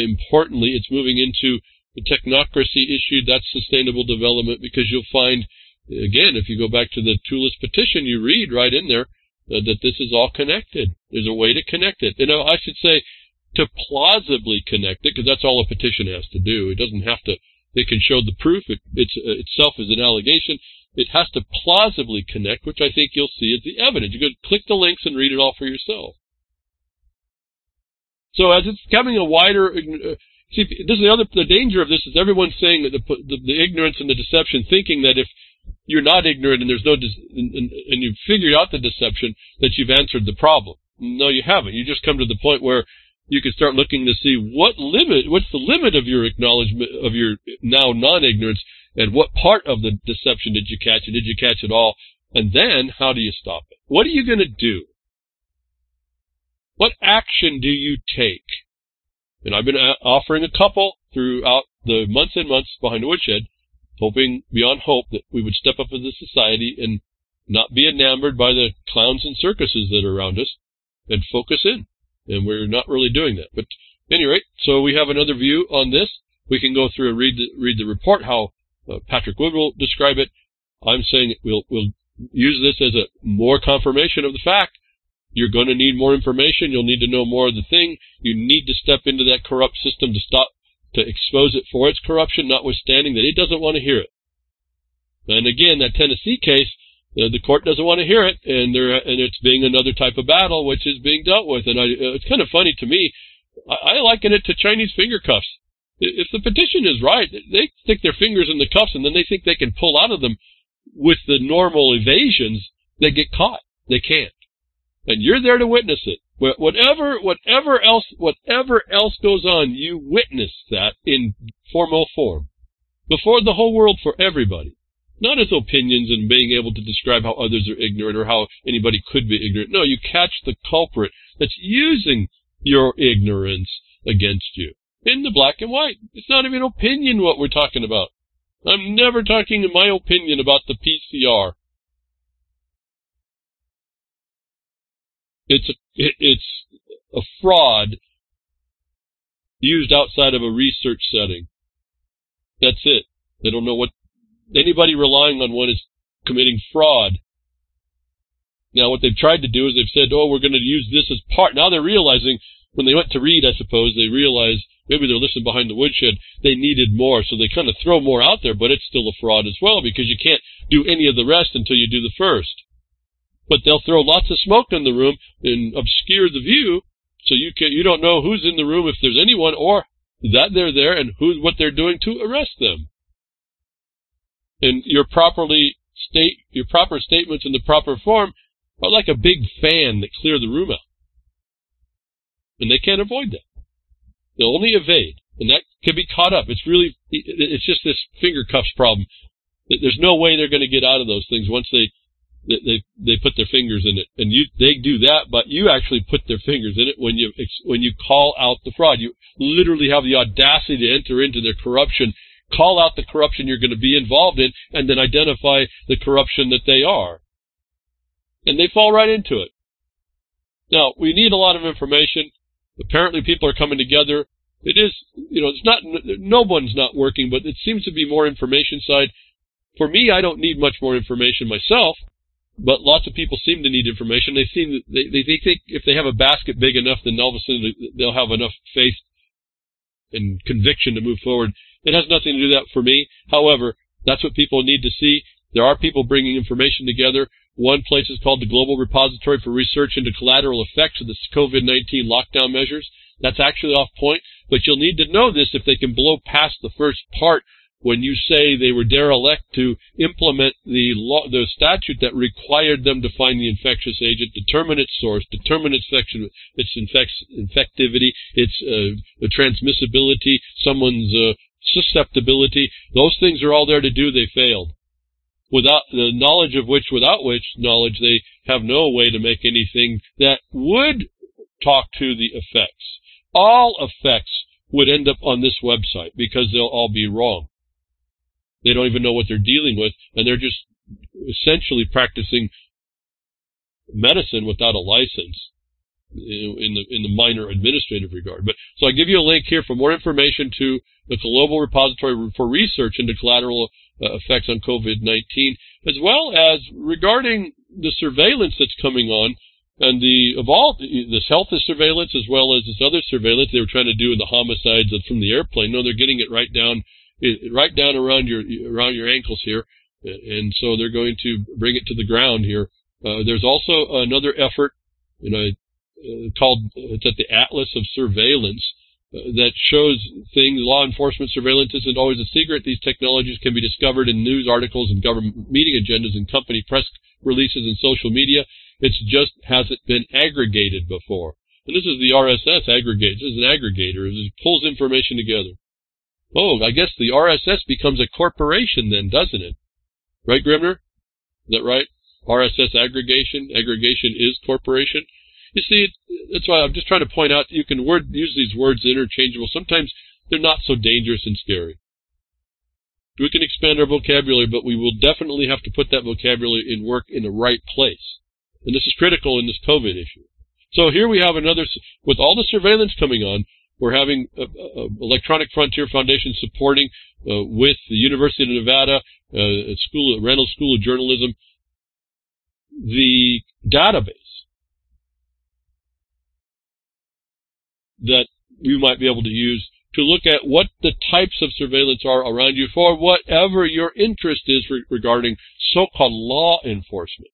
the technocracy issue. That's sustainable development, because you'll find, again, if you go back to the Tulis petition, you read right in there that this is all connected. There's a way to connect it. I should say, to plausibly connect it, because that's all a petition has to do. It doesn't have to, it can show the proof. Itself is an allegation. It has to plausibly connect, which I think you'll see as the evidence. You can click the links and read it all for yourself. So as it's becoming a wider, see, this is the danger of this is everyone's saying that the ignorance and the deception, thinking that if you're not ignorant and there's no, and you've figured out the deception, that you've answered the problem. No, you haven't. You just come to the point where you can start looking to see what's the limit of your acknowledgement of your now non-ignorance, and what part of the deception did you catch, and did you catch it all? And then, how do you stop it? What are you going to do? What action do you take? And I've been offering a couple throughout the months and months behind the woodshed, hoping beyond hope that we would step up as a society and not be enamored by the clowns and circuses that are around us, and focus in. And we're not really doing that. But at any rate, so we have another view on this. We can go through and read the report, how Patrick Wood will describe it. I'm saying we'll use this as a more confirmation of the fact. You're going to need more information. You'll need to know more of the thing. You need to step into that corrupt system to expose it for its corruption, notwithstanding that it doesn't want to hear it. And again, that Tennessee case, the court doesn't want to hear it, and it's being another type of battle which is being dealt with. And it's kind of funny to me. I liken it to Chinese finger cuffs. If the petition is right, they stick their fingers in the cuffs, and then they think they can pull out of them with the normal evasions. They get caught. They can't. And you're there to witness it. Whatever else goes on, you witness that in formal form before the whole world, for everybody. Not as opinions and being able to describe how others are ignorant or how anybody could be ignorant. No, you catch the culprit that's using your ignorance against you in the black and white. It's not even opinion what we're talking about. I'm never talking in my opinion about the PCR. It's a fraud used outside of a research setting. That's it. They don't know what anybody relying on one is committing fraud. Now, what they've tried to do is they've said, oh, we're going to use this as part. Now they're realizing, when they went to read, I suppose, they realized, maybe they're listening behind the woodshed, they needed more. So they kind of throw more out there, but it's still a fraud as well, because you can't do any of the rest until you do the first. But they'll throw lots of smoke in the room and obscure the view, so you don't know who's in the room, if there's anyone, or that they're there, and what they're doing to arrest them. And your proper statements in the proper form are like a big fan that clear the room out. And they can't avoid that. They'll only evade. And that can be caught up. It's just this finger cuffs problem. There's no way they're going to get out of those things once they put their fingers in it. And they do that, but you actually put their fingers in it when you call out the fraud. You literally have the audacity to enter into their corruption, call out the corruption you're going to be involved in, and then identify the corruption that they are. And they fall right into it. Now, we need a lot of information. Apparently people are coming together. It is, it's not, no one's not working, but it seems to be more information side. For me, I don't need much more information myself, but lots of people seem to need information. They think if they have a basket big enough, then all of a sudden they'll have enough faith and conviction to move forward. It has nothing to do that for me. However, that's what people need to see. There are people bringing information together. One place is called the Global Repository for Research into Collateral Effects of the COVID-19 lockdown measures. That's actually off point, but you'll need to know this if they can blow past the first part when you say they were derelict to implement the statute that required them to find the infectious agent, determine its source, determine its infectivity, its transmissibility, someone's susceptibility. Those things are all there to do. They failed. Without the knowledge of without which knowledge they have no way to make anything that would talk to the effects. All effects would end up on this website because they'll all be wrong. They don't even know what they're dealing with, and they're just essentially practicing medicine without a license in the minor administrative regard. But so I give you a link here for more information to the Global Repository for Research into Collateral Effects on COVID-19, as well as regarding the surveillance that's coming on. And this health surveillance as well as this other surveillance they were trying to do with the homicides from the airplane. No, they're getting it right down around your ankles here, and so they're going to bring it to the ground here. There's also another effort, it's at the Atlas of Surveillance, that shows things. Law enforcement surveillance isn't always a secret. These technologies can be discovered in news articles and government meeting agendas and company press releases and social media. It just hasn't been aggregated before. And this is the RSS aggregate. This is an aggregator. It pulls information together. Oh, I guess the RSS becomes a corporation then, doesn't it? Right, Grimner? Is that right? RSS aggregation. Aggregation is corporation. You see, that's why I'm just trying to point out you can use these words interchangeable. Sometimes they're not so dangerous and scary. We can expand our vocabulary, but we will definitely have to put that vocabulary in work in the right place. And this is critical in this COVID issue. So here we have another, with all the surveillance coming on, we're having Electronic Frontier Foundation supporting with the University of Nevada, Reynolds School of Journalism, the database that you might be able to use to look at what the types of surveillance are around you for whatever your interest is regarding so-called law enforcement.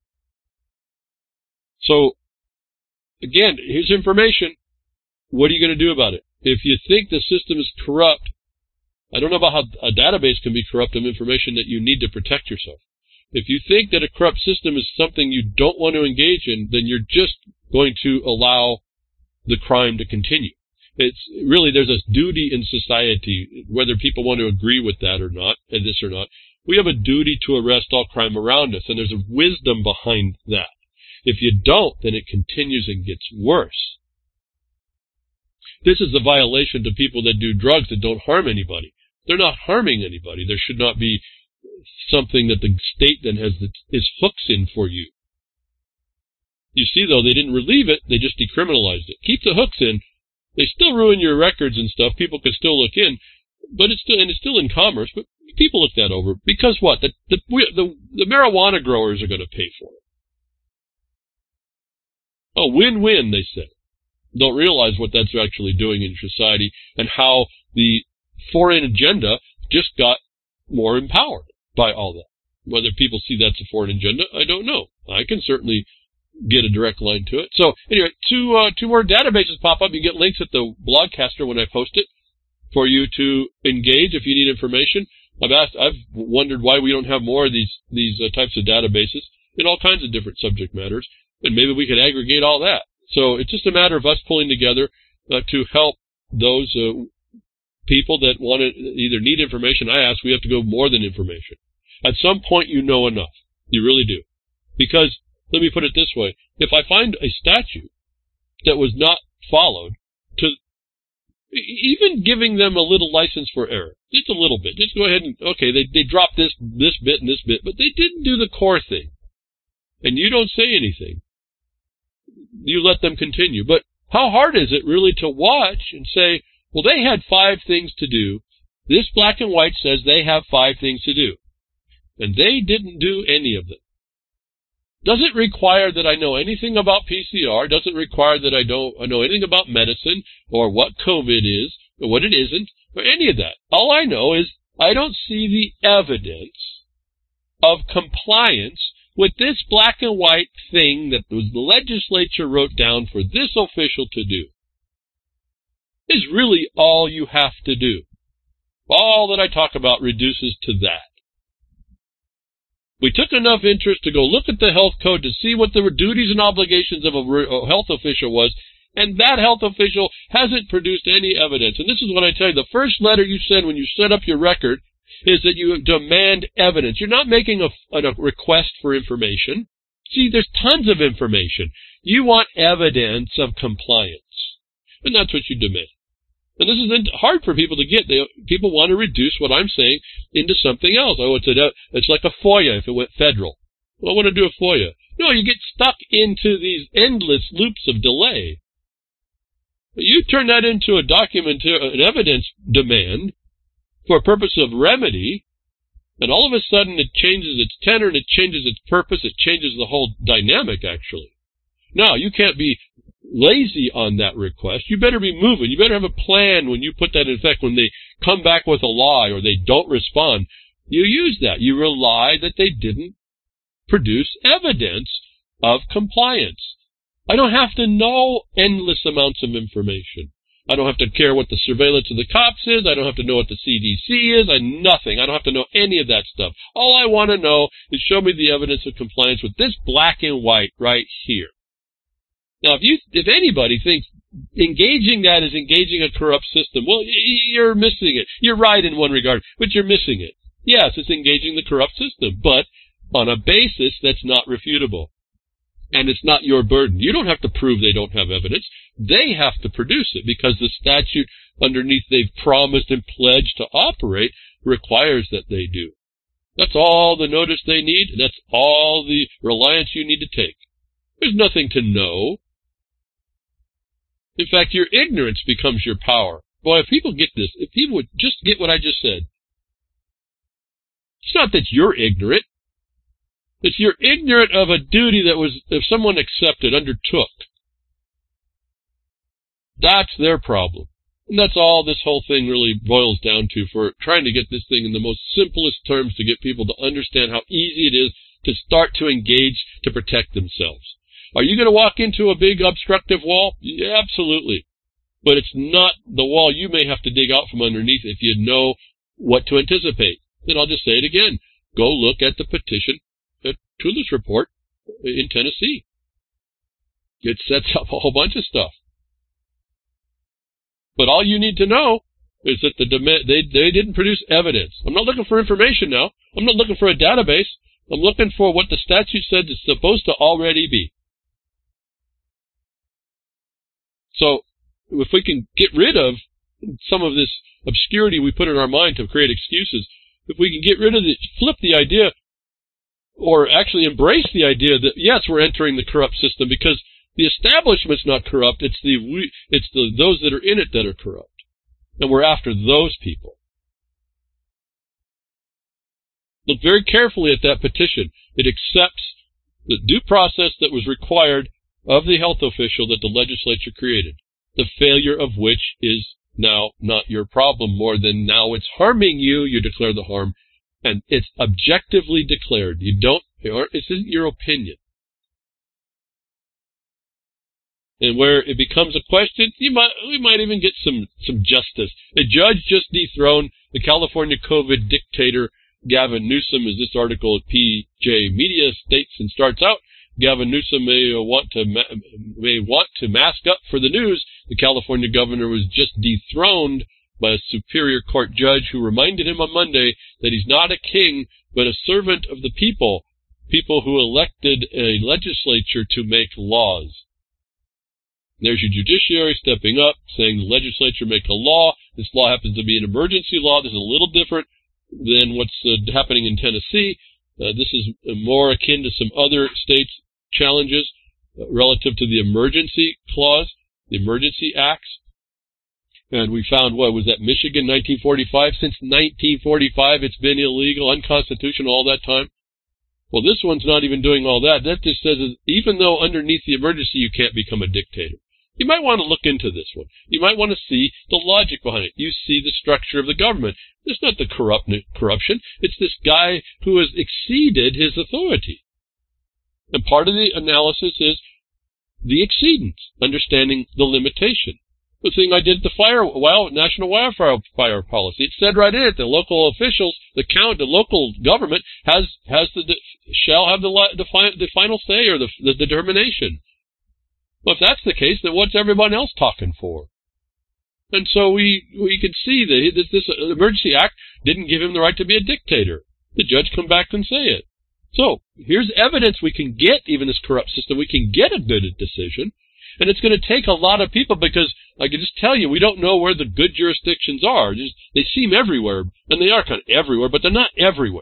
So, again, here's information. What are you going to do about it? If you think the system is corrupt, I don't know about how a database can be corrupt of information that you need to protect yourself. If you think that a corrupt system is something you don't want to engage in, then you're just going to allow the crime to continue. It's really, there's a duty in society, whether people want to agree with that or not, and this or not. We have a duty to arrest all crime around us, and there's a wisdom behind that. If you don't, then it continues and gets worse. This is a violation to people that do drugs that don't harm anybody. They're not harming anybody. There should not be something that the state then has its hooks in for you. You see, though, they didn't relieve it. They just decriminalized it. Keep the hooks in. They still ruin your records and stuff. People can still look in, but it's still in commerce. But people look that over because what? The marijuana growers are going to pay for it. Oh, win-win, they say. Don't realize what that's actually doing in society and how the foreign agenda just got more empowered by all that. Whether people see that's a foreign agenda, I don't know. I can certainly get a direct line to it. So anyway, two more databases pop up. You get links at the Blogcaster when I post it for you to engage if you need information. I've wondered why we don't have more of these types of databases in all kinds of different subject matters, and maybe we could aggregate all that. So it's just a matter of us pulling together to help those people that want to either need information. I ask, we have to go more than information. At some point, you know enough. You really do. Because, let me put it this way, if I find a statute that was not followed, to even giving them a little license for error, just a little bit, just go ahead and, okay, they dropped this bit and this bit, but they didn't do the core thing, and you don't say anything, you let them continue. But how hard is it really to watch and say, well, they had 5 things to do. This black and white says they have 5 things to do, and they didn't do any of them. Doesn't require that I know anything about PCR, doesn't require that I know anything about medicine or what COVID is or what it isn't or any of that. All I know is I don't see the evidence of compliance with this black and white thing that the legislature wrote down for this official to do. Is really all you have to do. All that I talk about reduces to that. We took enough interest to go look at the health code to see what the duties and obligations of a health official was, and that health official hasn't produced any evidence. And this is what I tell you, the first letter you send when you set up your record is that you demand evidence. You're not making a request for information. See, there's tons of information. You want evidence of compliance, and that's what you demand. And this isn't hard for people to get. People want to reduce what I'm saying into something else. Oh, it's like a FOIA if it went federal. Well, I want to do a FOIA. No, you get stuck into these endless loops of delay. You turn that into an evidence demand for a purpose of remedy, and all of a sudden it changes its tenor and it changes its purpose. It changes the whole dynamic, actually. Now, you can't be lazy on that request. You better be moving. You better have a plan when you put that in effect. When they come back with a lie or they don't respond, you use that. You rely that they didn't produce evidence of compliance. I don't have to know endless amounts of information. I don't have to care what the surveillance of the cops is. I don't have to know what the CDC is. Nothing. I don't have to know any of that stuff. All I want to know is show me the evidence of compliance with this black and white right here. Now, if anybody thinks engaging that is engaging a corrupt system, well, you're missing it. You're right in one regard, but you're missing it. Yes, it's engaging the corrupt system, but on a basis that's not refutable. And it's not your burden. You don't have to prove they don't have evidence. They have to produce it because the statute underneath they've promised and pledged to operate requires that they do. That's all the notice they need. That's all the reliance you need to take. There's nothing to know. In fact, your ignorance becomes your power. Boy, if people get this, if people would just get what I just said, it's not that you're ignorant. It's you're ignorant of a duty that was, if someone accepted, undertook. That's their problem. And that's all this whole thing really boils down to, for trying to get this thing in the most simplest terms to get people to understand how easy it is to start to engage to protect themselves. Are you going to walk into a big obstructive wall? Yeah, absolutely. But it's not the wall you may have to dig out from underneath if you know what to anticipate. Then I'll just say it again. Go look at the petition to this report in Tennessee. It sets up a whole bunch of stuff. But all you need to know is that they didn't produce evidence. I'm not looking for information now. I'm not looking for a database. I'm looking for what the statute says it's supposed to already be. So if we can get rid of some of this obscurity we put in our mind to create excuses, if we can get rid of it, flip the idea, or actually embrace the idea that, yes, we're entering the corrupt system because the establishment's not corrupt, it's those that are in it that are corrupt. And we're after those people. Look very carefully at that petition. It accepts the due process that was required of the health official that the legislature created, the failure of which is now not your problem more than now it's harming you. You declare the harm, and it's objectively declared. It isn't your opinion. And where it becomes a question, we might even get some justice. A judge just dethroned the California COVID dictator Gavin Newsom, as this article at PJ Media states and starts out. Gavin Newsom may want to mask up for the news. The California governor was just dethroned by a Superior Court judge who reminded him on Monday that he's not a king, but a servant of the people who elected a legislature to make laws. There's your judiciary stepping up, saying the legislature make a law. This law happens to be an emergency law. This is a little different than what's happening in Tennessee. This is more akin to some other states' challenges relative to the emergency clause, the emergency acts. And we found, what was that, Michigan, 1945? Since 1945, it's been illegal, unconstitutional all that time. Well, this one's not even doing all that. That just says, even though underneath the emergency you can't become a dictator. You might want to look into this one. You might want to see the logic behind it. You see the structure of the government. It's not the corruption. It's this guy who has exceeded his authority. And part of the analysis is the exceedance, understanding the limitation. The thing I did at the National Wildfire Policy, it said right in it, the local officials, the local government shall have the final say or the determination. Well, if that's the case, then what's everyone else talking for? And so we can see that this Emergency Act didn't give him the right to be a dictator. The judge come back and say it. So here's evidence we can get, even this corrupt system, we can get a good decision. And it's going to take a lot of people because, I can just tell you, we don't know where the good jurisdictions are. They seem everywhere, and they are kind of everywhere, but they're not everywhere.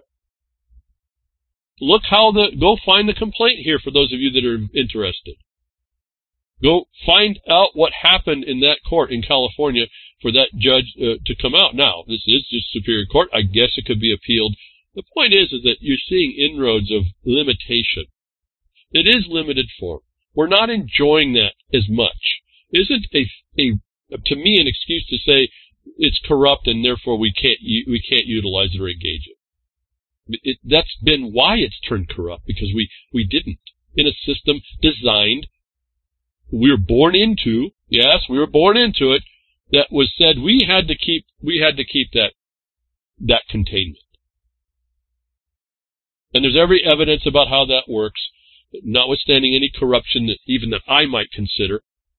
Go find the complaint here for those of you that are interested. Go find out what happened in that court in California for that judge to come out. Now, this is just Superior Court. I guess it could be appealed. The point is that you're seeing inroads of limitation. It is limited form. we're not enjoying that as much. Isn't to me an excuse to say it's corrupt and therefore we can't utilize it or engage it. That's been why it's turned corrupt, because we didn't, in a system designed, we were born into it, that was said we had to keep that containment. And there's every evidence about how that works, notwithstanding any corruption that I might consider.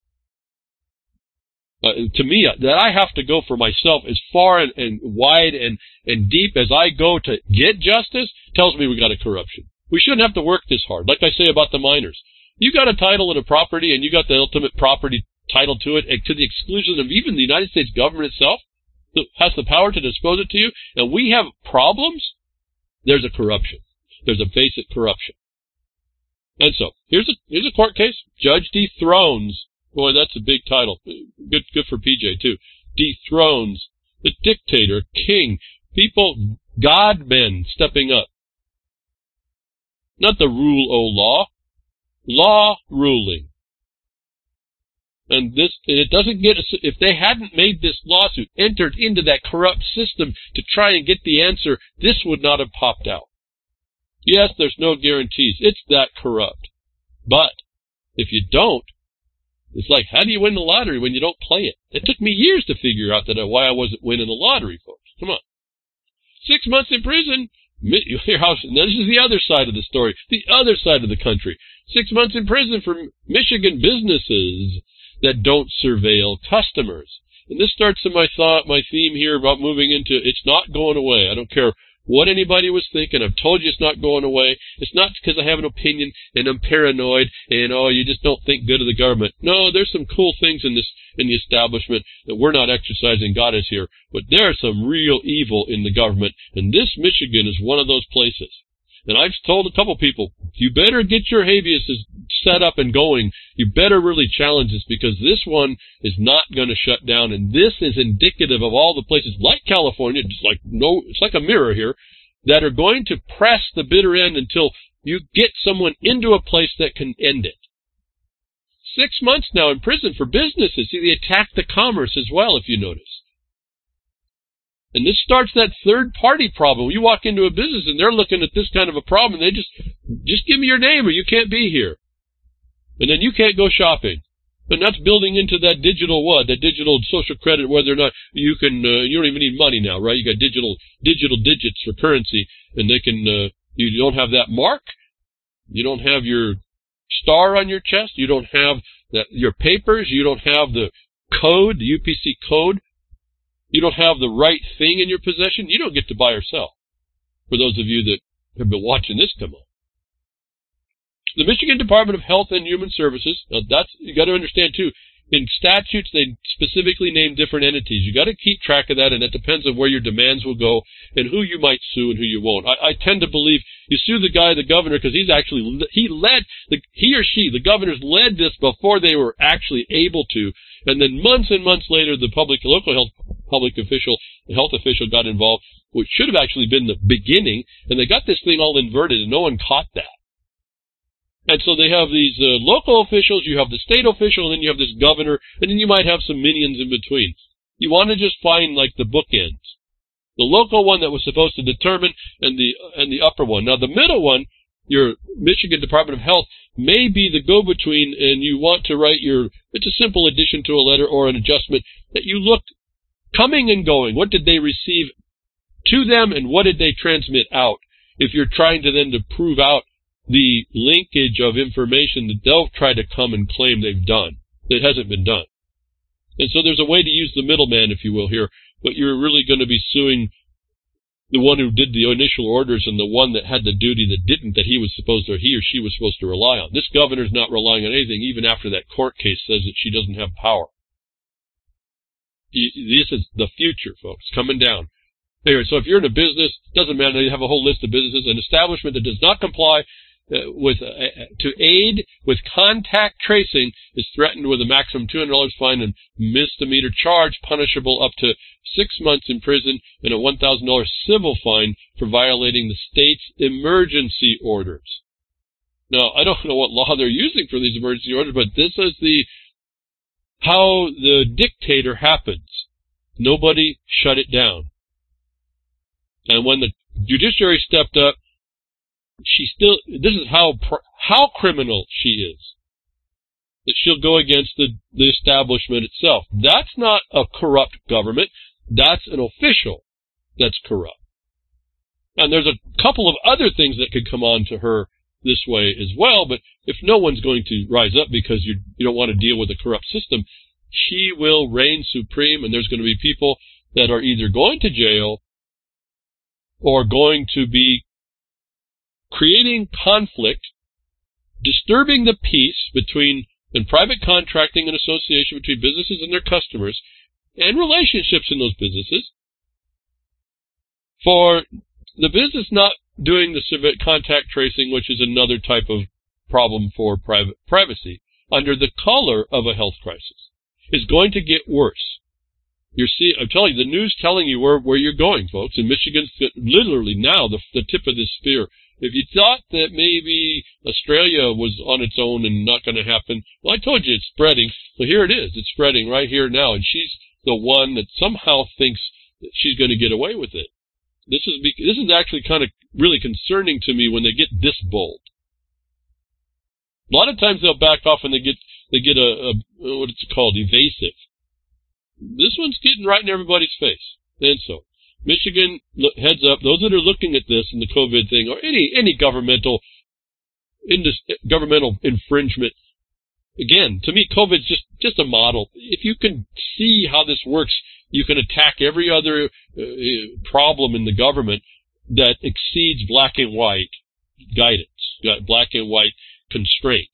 To me, that I have to go for myself as far and wide and deep as I go to get justice tells me we got a corruption. We shouldn't have to work this hard. Like I say about the miners. You got a title and a property, and you got the ultimate property title to it, and to the exclusion of even the United States government itself, that has the power to dispose it to you, and we have problems, there's a corruption. There's a basic corruption. And so, here's a court case. Judge dethrones. Boy, that's a big title. Good for PJ, too. Dethrones the dictator, king, people, God-men stepping up. Not the rule o' law. Law ruling. And it doesn't get, if they hadn't made this lawsuit, entered into that corrupt system to try and get the answer, this would not have popped out. Yes, there's no guarantees. It's that corrupt. But if you don't, it's like, how do you win the lottery when you don't play it? It took me years to figure out why I wasn't winning the lottery, folks. Come on. 6 months in prison. Your house. Now, this is the other side of the story, the other side of the country. 6 months in prison for Michigan businesses that don't surveil customers. And this starts in my theme here about moving into, it's not going away. I don't care what anybody was thinking. I've told you it's not going away. It's not because I have an opinion and I'm paranoid and, you just don't think good of the government. No, there's some cool things in the establishment that we're not exercising. God is here. But there's some real evil in the government. And this Michigan is one of those places. And I've told a couple people, you better get your habeas set up and going. You better really challenge this, because this one is not going to shut down. And this is indicative of all the places like California, it's like a mirror here, that are going to press the bitter end until you get someone into a place that can end it. 6 months now in prison for businesses. See, they attack the commerce as well, if you notice. And this starts that third-party problem. You walk into a business and they're looking at this kind of a problem, and they just give me your name or you can't be here. And then you can't go shopping. And that's building into that digital social credit, whether or not you can, you don't even need money now, right? You got digital digits for currency, and they can, you don't have that mark. You don't have your star on your chest. You don't have your papers. You don't have the code, the UPC code. You don't have the right thing in your possession. You don't get to buy or sell. For those of you that have been watching this come on. The Michigan Department of Health and Human Services, you got to understand too, in statutes they specifically name different entities. You got to keep track of that, and it depends on where your demands will go and who you might sue and who you won't. I tend to believe you sue the governor, because the governors led this before they were actually able to, and then months and months later the health official got involved, which should have actually been the beginning, and they got this thing all inverted and no one caught that. And so they have these local officials, you have the state official, and then you have this governor, and then you might have some minions in between. You want to just find like the bookends. The local one that was supposed to determine, and the upper one. Now the middle one, your Michigan Department of Health, may be the go-between, and you want to write it's a simple addition to a letter or an adjustment that you look coming and going. What did they receive to them, and what did they transmit out? If you're trying to then to prove out the linkage of information that they'll try to come and claim they've done. It hasn't been done. And so there's a way to use the middleman, if you will, here, but you're really going to be suing the one who did the initial orders and the one that had the duty that didn't, that he or she was supposed to rely on. This governor's not relying on anything, even after that court case says that she doesn't have power. This is the future, folks, coming down. Anyway, so if you're in a business, doesn't matter, you have a whole list of businesses, an establishment that does not comply to aid with contact tracing is threatened with a maximum $200 fine and misdemeanor charge punishable up to 6 months in prison and a $1,000 civil fine for violating the state's emergency orders. Now, I don't know what law they're using for these emergency orders, but this is how the dictator happens. Nobody shut it down. And when the judiciary stepped up, this is how criminal she is. That she'll go against the establishment itself. That's not a corrupt government. That's an official that's corrupt. And there's a couple of other things that could come on to her this way as well, but if no one's going to rise up because you don't want to deal with a corrupt system, she will reign supreme, and there's going to be people that are either going to jail or going to be creating conflict, disturbing the peace in private contracting and association between businesses and their customers and relationships in those businesses, for the business not doing the contact tracing, which is another type of problem for privacy, under the color of a health crisis, is going to get worse. I'm telling you, the news telling you where you're going, folks. And Michigan's literally now the tip of this spear. If you thought that maybe Australia was on its own and not going to happen, well, I told you it's spreading. Well, here it is. It's spreading right here now, and she's the one that somehow thinks that she's going to get away with it. This is actually kind of really concerning to me when they get this bold. A lot of times they'll back off and they get what it's called, evasive. This one's getting right in everybody's face. And so, Michigan, heads up, those that are looking at this and the COVID thing, or any governmental infringement, again, to me, COVID's just a model. If you can see how this works, you can attack every other problem in the government that exceeds black and white guidance, black and white constraint.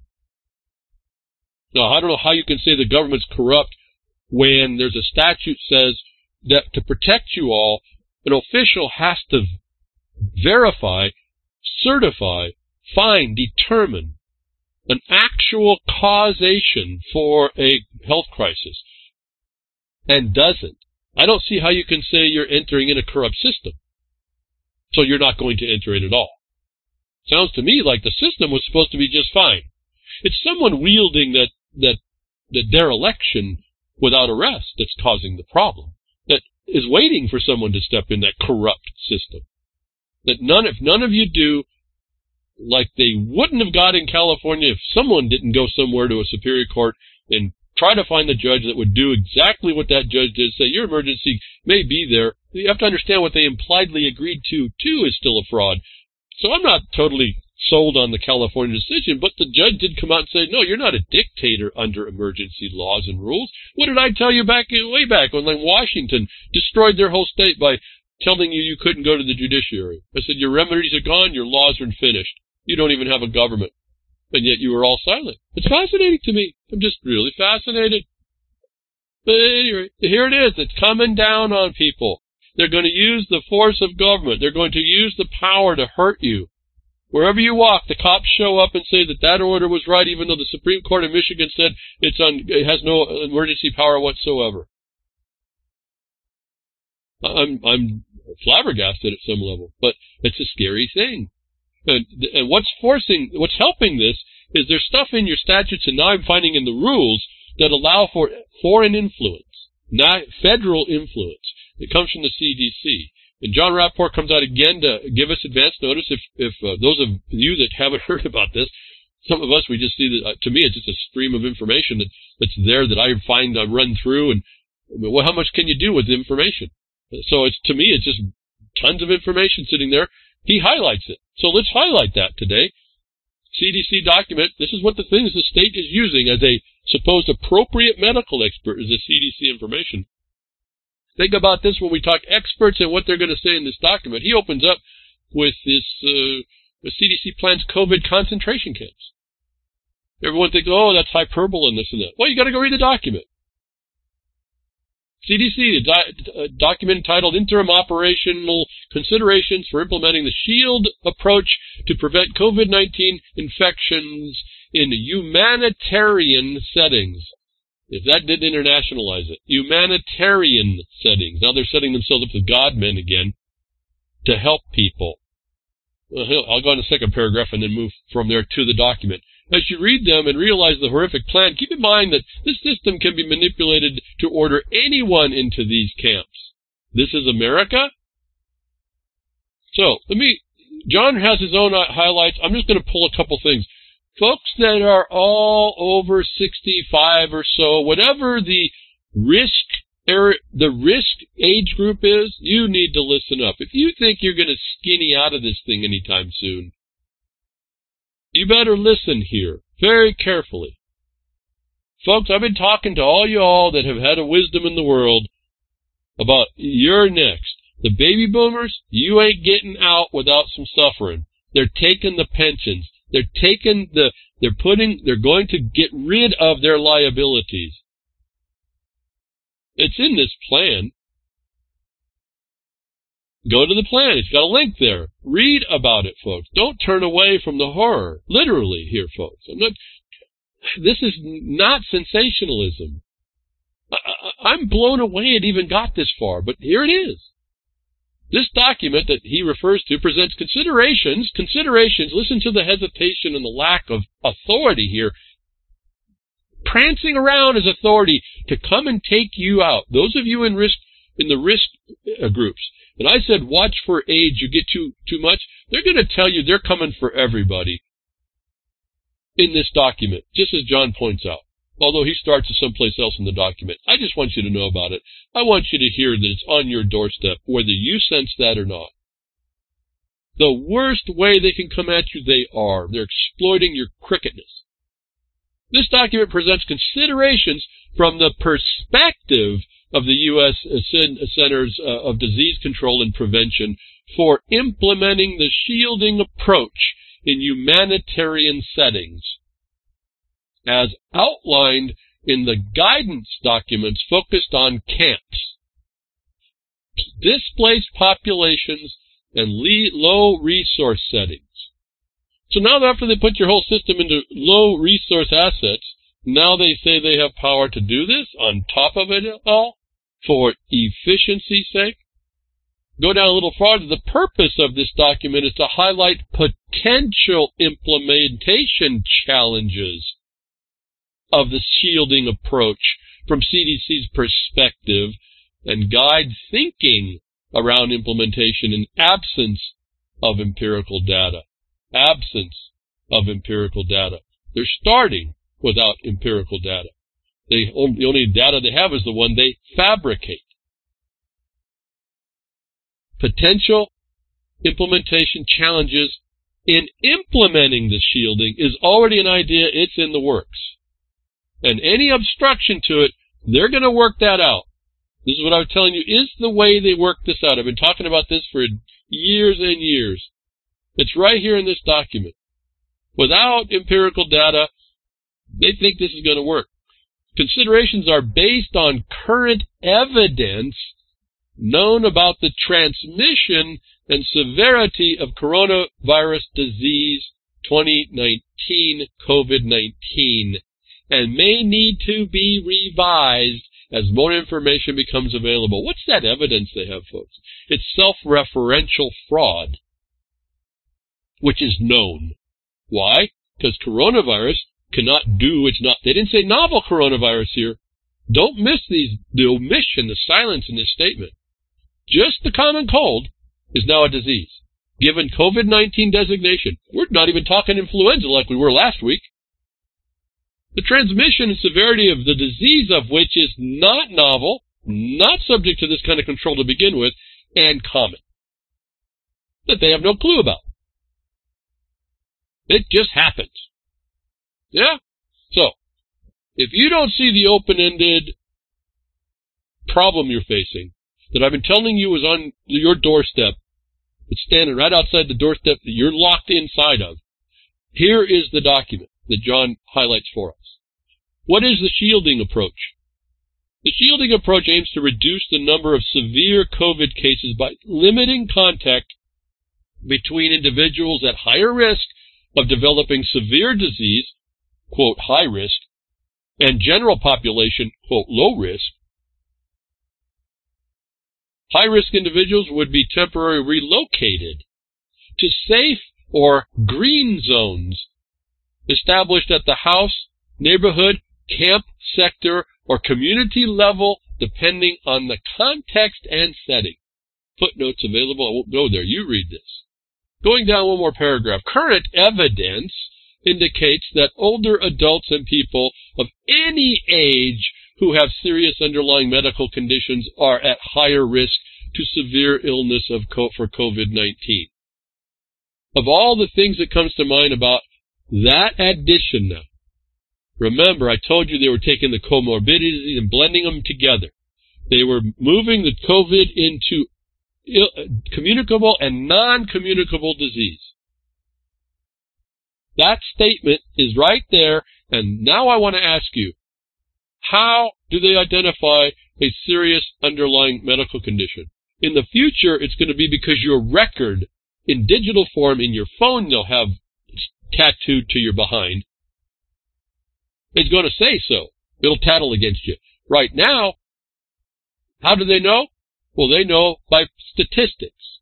Now, I don't know how you can say the government's corrupt when there's a statute says that to protect you all, an official has to verify, certify, find, determine an actual causation for a health crisis, and doesn't. I don't see how you can say you're entering in a corrupt system, so you're not going to enter in at all. Sounds to me like the system was supposed to be just fine. It's someone wielding that dereliction without arrest that's causing the problem, that is waiting for someone to step in, that corrupt system. That if none of you do, like they wouldn't have got in California if someone didn't go somewhere to a superior court and try to find the judge that would do exactly what that judge did, say your emergency may be there. You have to understand what they impliedly agreed to, too, is still a fraud. So I'm not totally sold on the California decision, but the judge did come out and say, no, you're not a dictator under emergency laws and rules. What did I tell you way back when Washington destroyed their whole state by telling you couldn't go to the judiciary? I said, your remedies are gone, your laws are finished. You don't even have a government. And yet you were all silent. It's fascinating to me. I'm just really fascinated. But anyway, here it is. It's coming down on people. They're going to use the force of government. They're going to use the power to hurt you. Wherever you walk, the cops show up and say that order was right, even though the Supreme Court of Michigan said it has no emergency power whatsoever. I'm flabbergasted at some level, but it's a scary thing. And what's helping this is there's stuff in your statutes, and now I'm finding in the rules that allow for foreign influence, not federal influence. It comes from the CDC. And John Rappaport comes out again to give us advance notice. If those of you that haven't heard about this, some of us, we just see that, to me, it's just a stream of information that's there that I find I run through. And well, how much can you do with the information? So to me, it's just tons of information sitting there. He highlights it. So let's highlight that today. CDC document, this is what the things the state is using as a supposed appropriate medical expert is the CDC information. Think about this when we talk experts and what they're going to say in this document. He opens up with this, the CDC plans COVID concentration camps. Everyone thinks, oh, that's hyperbole and this and that. Well, you got to go read the document. CDC, a document entitled Interim Operational Considerations for Implementing the SHIELD Approach to Prevent COVID-19 Infections in Humanitarian Settings. If that didn't internationalize it. Humanitarian settings. Now they're setting themselves up as God men again to help people. I'll go on the second paragraph and then move from there to the document. As you read them and realize the horrific plan, keep in mind that this system can be manipulated to order anyone into these camps. This is America? So, John has his own highlights. I'm just going to pull a couple things. Folks that are all over 65 or so, whatever the risk age group is, you need to listen up. If you think you're going to skinny out of this thing anytime soon, you better listen here very carefully. Folks, I've been talking to all y'all that have had a wisdom in the world about you're next. The baby boomers, you ain't getting out without some suffering. They're taking the pensions. They're going to get rid of their liabilities. It's in this plan. Go to the plan. It's got a link there. Read about it, folks. Don't turn away from the horror. Literally here, folks. This is not sensationalism. I'm blown away it even got this far, but here it is. This document that he refers to presents considerations. Listen to the hesitation and the lack of authority here. Prancing around as authority to come and take you out. Those of you in the risk groups. And I said, watch for age. You get too much. They're going to tell you they're coming for everybody in this document, just as John points out. Although he starts someplace else in the document. I just want you to know about it. I want you to hear that it's on your doorstep, whether you sense that or not. The worst way they can come at you, they are. They're exploiting your cricketness. This document presents considerations from the perspective of the U.S. Centers of Disease Control and Prevention for implementing the shielding approach in humanitarian settings, as outlined in the guidance documents focused on camps, displaced populations, and low resource settings. So now after they put your whole system into low resource assets, now they say they have power to do this on top of it all for efficiency's sake. Go down a little farther. The purpose of this document is to highlight potential implementation challenges of the shielding approach from CDC's perspective and guide thinking around implementation in absence of empirical data. They're starting without empirical data. The only data they have is the one they fabricate. Potential implementation challenges in implementing the shielding is already an idea. It's in the works. And any obstruction to it, they're going to work that out. This is what I was telling you is the way they work this out. I've been talking about this for years and years. It's right here in this document. Without empirical data, they think this is going to work. Considerations are based on current evidence known about the transmission and severity of coronavirus disease 2019, COVID-19, and may need to be revised as more information becomes available. What's that evidence they have, folks? It's self-referential fraud, which is known. Why? Because coronavirus cannot do, they didn't say novel coronavirus here. Don't miss the omission, the silence in this statement. Just the common cold is now a disease. Given COVID-19 designation, we're not even talking influenza like we were last week. The transmission and severity of the disease of which is not novel, not subject to this kind of control to begin with, and common. That they have no clue about. It just happens. Yeah? So, if you don't see the open-ended problem you're facing, that I've been telling you is on your doorstep, it's standing right outside the doorstep that you're locked inside of, here is the document that John highlights for us. What is the shielding approach? The shielding approach aims to reduce the number of severe COVID cases by limiting contact between individuals at higher risk of developing severe disease, quote, high risk, and general population, quote, low risk. High-risk individuals would be temporarily relocated to safe or green zones established at the house, neighborhood, camp, sector, or community level, depending on the context and setting. Footnotes available. I won't go there. You read this. Going down one more paragraph. Current evidence indicates that older adults and people of any age who have serious underlying medical conditions are at higher risk to severe illness for COVID-19. Of all the things that comes to mind about that addition now, remember I told you they were taking the comorbidities and blending them together. They were moving the COVID into communicable and non-communicable disease. That statement is right there, and now I want to ask you, how do they identify a serious underlying medical condition? In the future, it's going to be because your record in digital form in your phone they'll have tattooed to your behind. It's going to say so. It'll tattle against you. Right now, how do they know? Well, they know by statistics.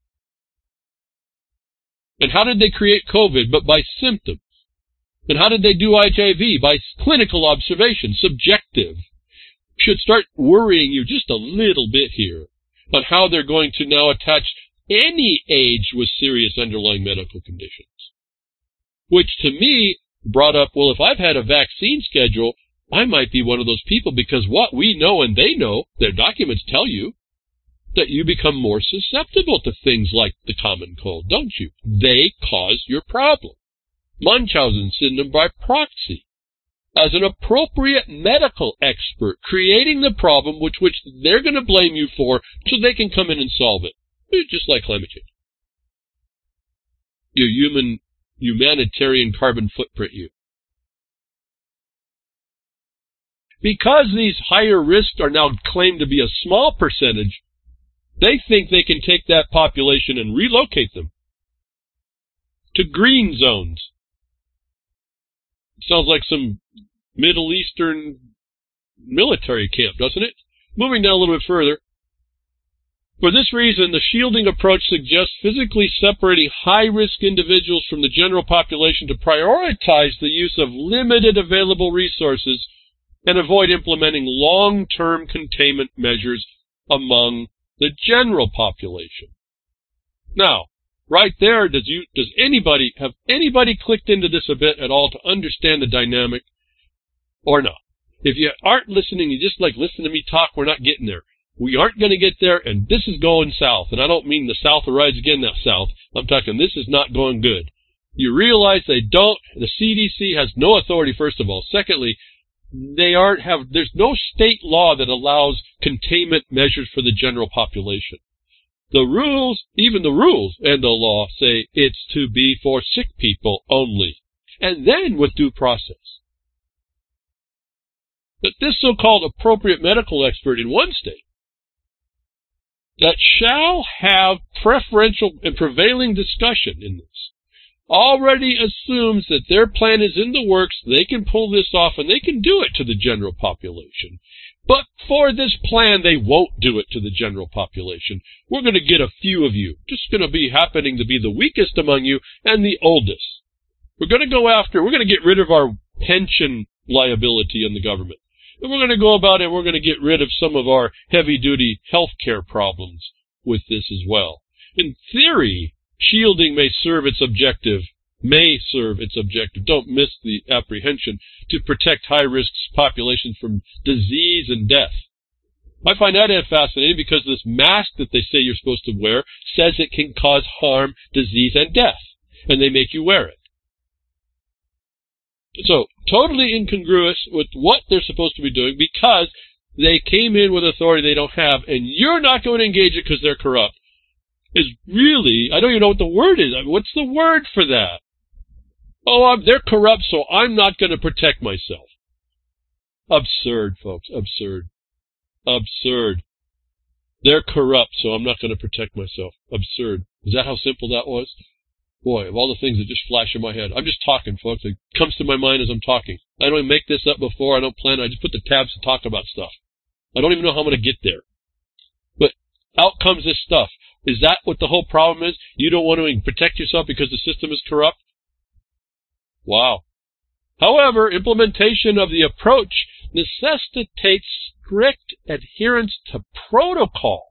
And how did they create COVID? But by symptoms. And how did they do HIV? By clinical observation, subjective. Should start worrying you just a little bit here on how they're going to now attach any age with serious underlying medical conditions. Which to me brought up, well, if I've had a vaccine schedule, I might be one of those people, because what we know and they know, their documents tell you, that you become more susceptible to things like the common cold, don't you? They cause your problem. Munchausen syndrome by proxy. As an appropriate medical expert, creating the problem which they're going to blame you for so they can come in and solve it. Just like climate change. Your humanitarian carbon footprint, you. Because these higher risks are now claimed to be a small percentage, they think they can take that population and relocate them to green zones. Sounds like some Middle Eastern military camp, doesn't it? Moving down a little bit further. For this reason, the shielding approach suggests physically separating high-risk individuals from the general population to prioritize the use of limited available resources and avoid implementing long-term containment measures among the general population. Now, right there, have anybody clicked into this a bit at all to understand the dynamic or not? If you aren't listening, you just listen to me talk, we're not getting there. We aren't going to get there, and this is going south. And I don't mean the South arrives again, that south. I'm talking this is not going good. You realize the CDC has no authority, first of all. Secondly, there's no state law that allows containment measures for the general population. The rules, even the rules and the law say it's to be for sick people only, and then with due process. But this so-called appropriate medical expert in one state that shall have preferential and prevailing discussion in this already assumes that their plan is in the works, they can pull this off, and they can do it to the general population. But for this plan, they won't do it to the general population. We're going to get a few of you, just going to be happening to be the weakest among you and the oldest. We're going to get rid of our pension liability in the government. And we're going to go about it, we're going to get rid of some of our heavy-duty health care problems with this as well. In theory, shielding may serve its objective. Don't miss the apprehension to protect high-risk populations from disease and death. I find that fascinating because this mask that they say you're supposed to wear says it can cause harm, disease, and death. And they make you wear it. So, totally incongruous with what they're supposed to be doing because they came in with authority they don't have, and you're not going to engage it because they're corrupt. Is really, I don't even know what the word is. What's the word for that? Oh, they're corrupt, so I'm not going to protect myself. Absurd, folks. Absurd. Absurd. They're corrupt, so I'm not going to protect myself. Absurd. Is that how simple that was? Boy, of all the things that just flash in my head. I'm just talking, folks. It comes to my mind as I'm talking. I don't even make this up before. I don't plan. I just put the tabs to talk about stuff. I don't even know how I'm going to get there. But out comes this stuff. Is that what the whole problem is? You don't want to protect yourself because the system is corrupt? Wow. However, implementation of the approach necessitates strict adherence to protocol.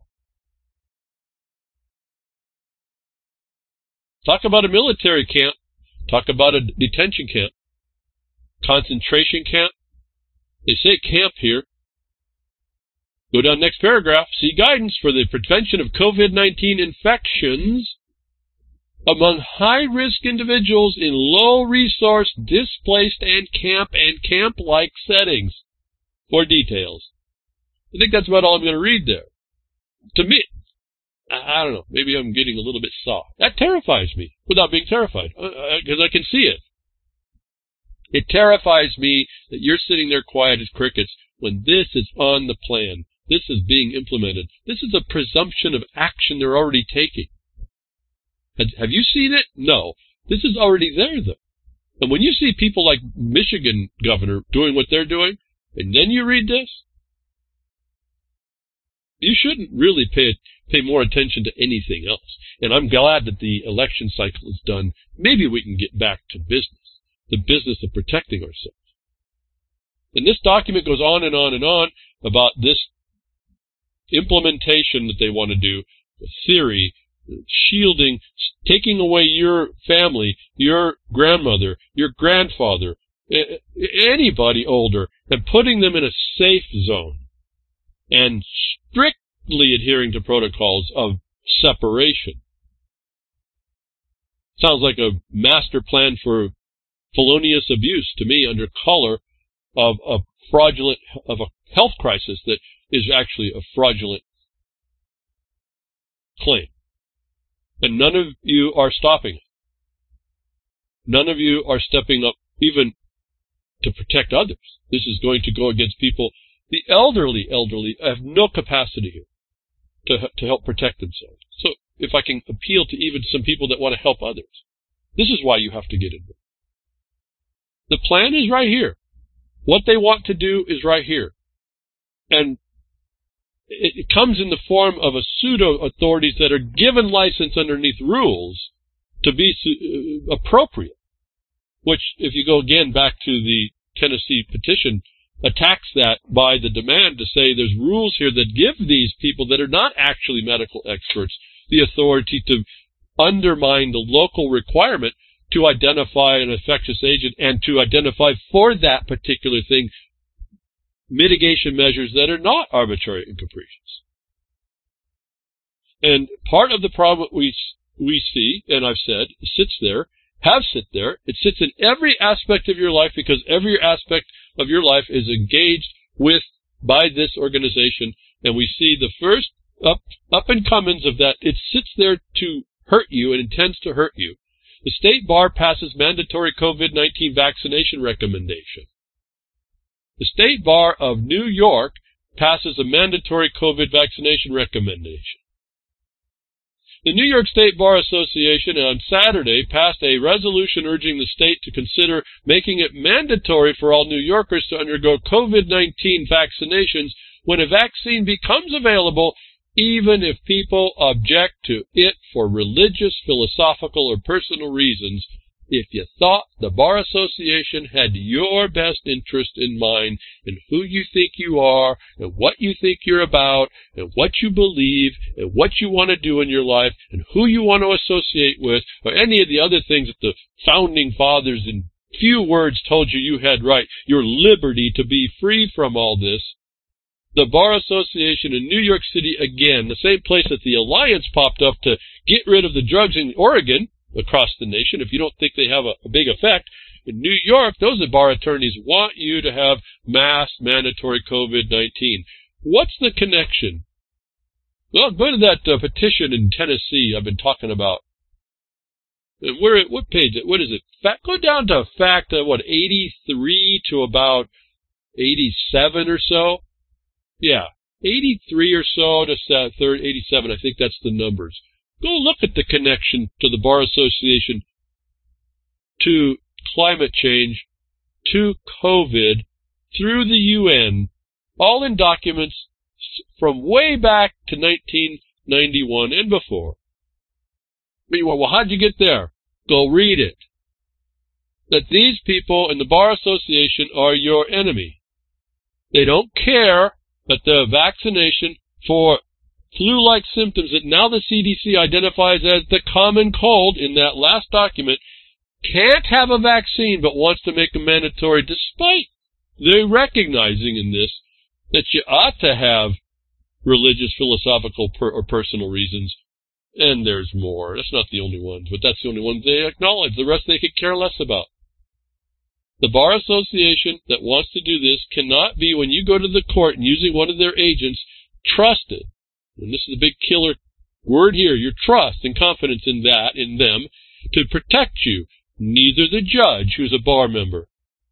Talk about a military camp. Talk about a detention camp. Concentration camp. They say camp here. Go down next paragraph. See guidance for the prevention of COVID-19 infections among high-risk individuals in low-resource, displaced, and camp-like settings. For details. I think that's about all I'm going to read there. To me, I don't know, maybe I'm getting a little bit soft. That terrifies me without being terrified, because I can see it. It terrifies me that you're sitting there quiet as crickets when this is on the plan. This is being implemented. This is a presumption of action they're already taking. Have you seen it? No. This is already there, though. And when you see people like Michigan governor doing what they're doing, and then you read this, you shouldn't really pay more attention to anything else. And I'm glad that the election cycle is done. Maybe we can get back to business, the business of protecting ourselves. And this document goes on and on and on about this implementation that they want to do, the theory, shielding, taking away your family, your grandmother, your grandfather, anybody older, and putting them in a safe zone and strictly adhering to protocols of separation. Sounds like a master plan for felonious abuse to me, under color of a health crisis that is actually a fraudulent claim. And none of you are stopping it. None of you are stepping up even to protect others. This is going to go against people. The elderly have no capacity here to help protect themselves. So if I can appeal to even some people that want to help others, this is why you have to get involved. The plan is right here. What they want to do is right here. And it comes in the form of a pseudo-authorities that are given license underneath rules to be appropriate, which, if you go again back to the Tennessee petition, attacks that by the demand to say there's rules here that give these people that are not actually medical experts the authority to undermine the local requirement to identify an infectious agent and to identify for that particular thing mitigation measures that are not arbitrary and capricious. And part of the problem we see, and I've said, sits there, it sits in every aspect of your life, because every aspect of your life is engaged with by this organization, and we see the first up and comings of that. It sits there to hurt you and intends to hurt you. The state bar passes mandatory COVID-19 vaccination recommendation. The State Bar of New York passes a mandatory COVID vaccination recommendation. The New York State Bar Association on Saturday passed a resolution urging the state to consider making it mandatory for all New Yorkers to undergo COVID-19 vaccinations when a vaccine becomes available, even if people object to it for religious, philosophical, or personal reasons. If you thought the Bar Association had your best interest in mind, and who you think you are, and what you think you're about, and what you believe, and what you want to do in your life, and who you want to associate with, or any of the other things that the founding fathers in few words told you you had right, your liberty to be free from all this, the Bar Association in New York City, again, the same place that the Alliance popped up to get rid of the drugs in Oregon, across the nation, if you don't think they have a big effect. In New York, those bar attorneys want you to have mass mandatory COVID-19. What's the connection? Well, go to that petition in Tennessee I've been talking about. Where? What page? What is it? Go down to fact 83 to about 87 or so. Yeah, 83 or so to 87. I think that's the numbers. Go look at the connection to the Bar Association, to climate change, to COVID, through the UN, all in documents from way back to 91 and before. Well, how'd you get there? Go read it. That these people in the Bar Association are your enemy. They don't care that the vaccination for flu-like symptoms that now the CDC identifies as the common cold in that last document can't have a vaccine but wants to make them mandatory, despite they recognizing in this that you ought to have religious, philosophical, or personal reasons. And there's more. That's not the only ones, but that's the only ones they acknowledge. The rest they could care less about. The Bar Association that wants to do this cannot be, when you go to the court and using one of their agents, trusted. And this is the big killer word here, your trust and confidence in them, to protect you. Neither the judge, who's a bar member.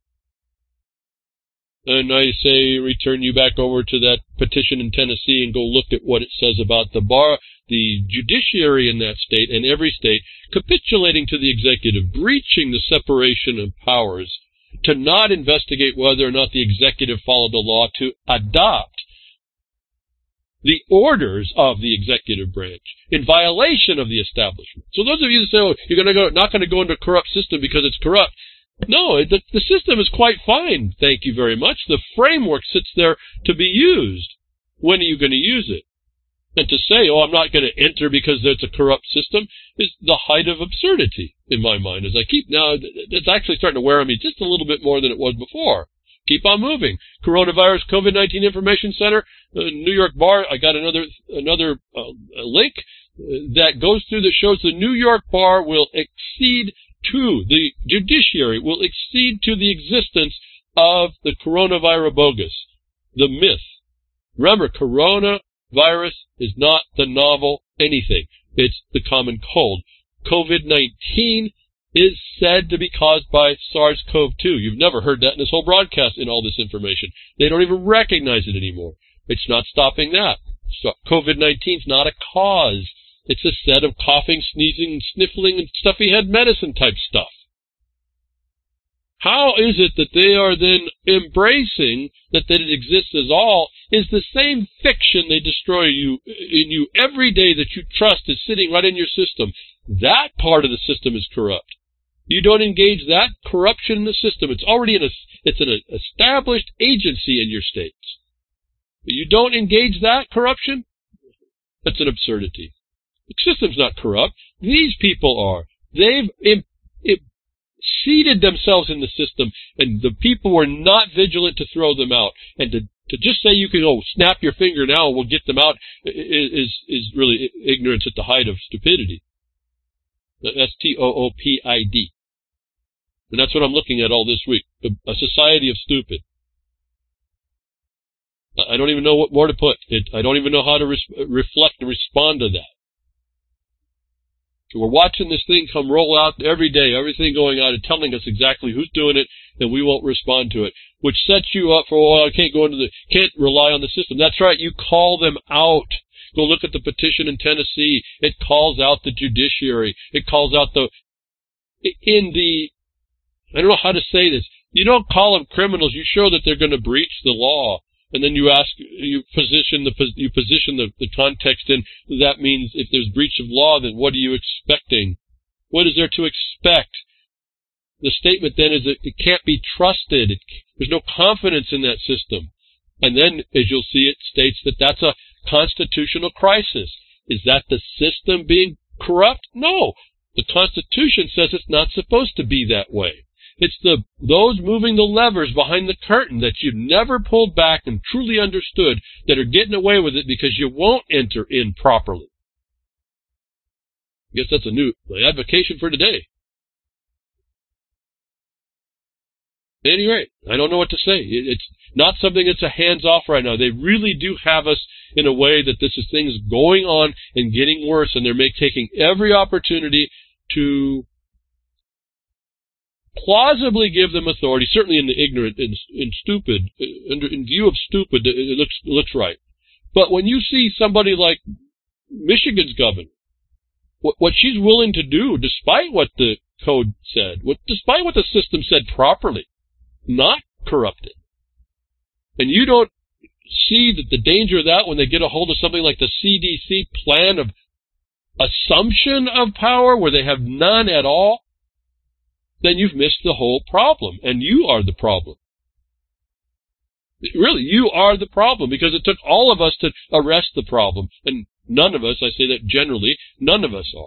And I say return you back over to that petition in Tennessee and go look at what it says about the bar, the judiciary in that state and every state capitulating to the executive, breaching the separation of powers, to not investigate whether or not the executive followed the law, to adopt the orders of the executive branch in violation of the establishment. So those of you that say, oh, you're not going to go into a corrupt system because it's corrupt. No, the system is quite fine, thank you very much. The framework sits there to be used. When are you going to use it? And to say, oh, I'm not going to enter because it's a corrupt system is the height of absurdity in my mind. As I keep now, it's actually starting to wear on me just a little bit more than it was before. Keep on moving. Coronavirus COVID-19 Information Center, New York Bar. I got another link that goes through that shows the New York Bar will accede to the judiciary, will accede to the existence of the coronavirus bogus, the myth. Remember, coronavirus is not the novel anything. It's the common cold. COVID-19 is said to be caused by SARS-CoV-2. You've never heard that in this whole broadcast in all this information. They don't even recognize it anymore. It's not stopping that. So COVID-19 is not a cause. It's a set of coughing, sneezing, and sniffling, and stuffy head medicine type stuff. How is it that they are then embracing that it exists as all is the same fiction they destroy in you every day that you trust is sitting right in your system? That part of the system is corrupt. You don't engage that corruption in the system. It's already it's an established agency in your states. But you don't engage that corruption? That's an absurdity. The system's not corrupt. These people are. They've seated themselves in the system, and the people were not vigilant to throw them out. And to just say you can snap your finger now and we'll get them out is really ignorance at the height of stupidity. That's TOOPID. And that's what I'm looking at all this week. A society of stupid. I don't even know what more to put. I don't even know how to reflect and respond to that. So we're watching this thing come roll out every day, everything going on and telling us exactly who's doing it, and we won't respond to it, which sets you up for, I can't rely on the system. That's right, you call them out. Go look at the petition in Tennessee. It calls out the judiciary. It calls out I don't know how to say this. You don't call them criminals. You show that they're going to breach the law. And then you position the context in. That means if there's breach of law, then what are you expecting? What is there to expect? The statement then is that it can't be trusted. There's no confidence in that system. And then, as you'll see, it states that that's a constitutional crisis. Is that the system being corrupt? No. The Constitution says it's not supposed to be that way. It's those moving the levers behind the curtain that you've never pulled back and truly understood that are getting away with it because you won't enter in properly. I guess that's my advocation for today. At any rate, I don't know what to say. It's not something that's a hands-off right now. They really do have us in a way that this is things going on and getting worse, and they're taking every opportunity to plausibly give them authority, certainly in the ignorant and stupid, in view of stupid, it looks right. But when you see somebody like Michigan's governor, what she's willing to do, despite what the code said, despite what the system said properly, not corrupted, and you don't see that the danger of that when they get a hold of something like the CDC plan of assumption of power where they have none at all, then you've missed the whole problem, and you are the problem. Really, you are the problem, because it took all of us to arrest the problem, and none of us, I say that generally, none of us are.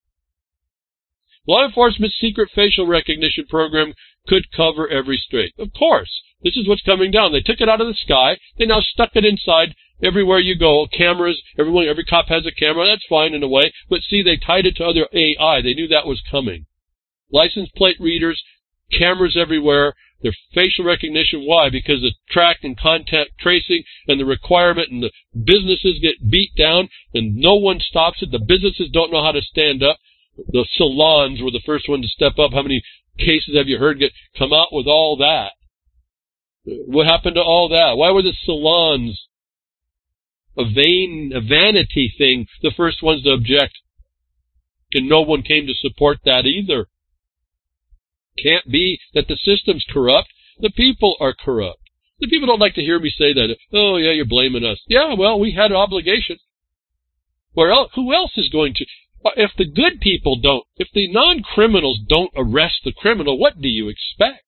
Law enforcement's secret facial recognition program could cover every state. Of course, this is what's coming down. They took it out of the sky. They now stuck it inside everywhere you go. Cameras, every cop has a camera. That's fine in a way. But see, they tied it to other AI. They knew that was coming. License plate readers, cameras everywhere. Their facial recognition. Why? Because the track and contact tracing and the requirement, and the businesses get beat down and no one stops it. The businesses don't know how to stand up. The salons were the first one to step up. How many cases have you heard come out with all that? What happened to all that? Why were the salons, a vanity thing, the first ones to object? And no one came to support that either. Can't be that the system's corrupt. The people are corrupt. The people don't like to hear me say that. Oh, yeah, you're blaming us. Yeah, well, we had an obligation. Where else? Who else is going to? If the good people don't, if the non-criminals don't arrest the criminal, what do you expect?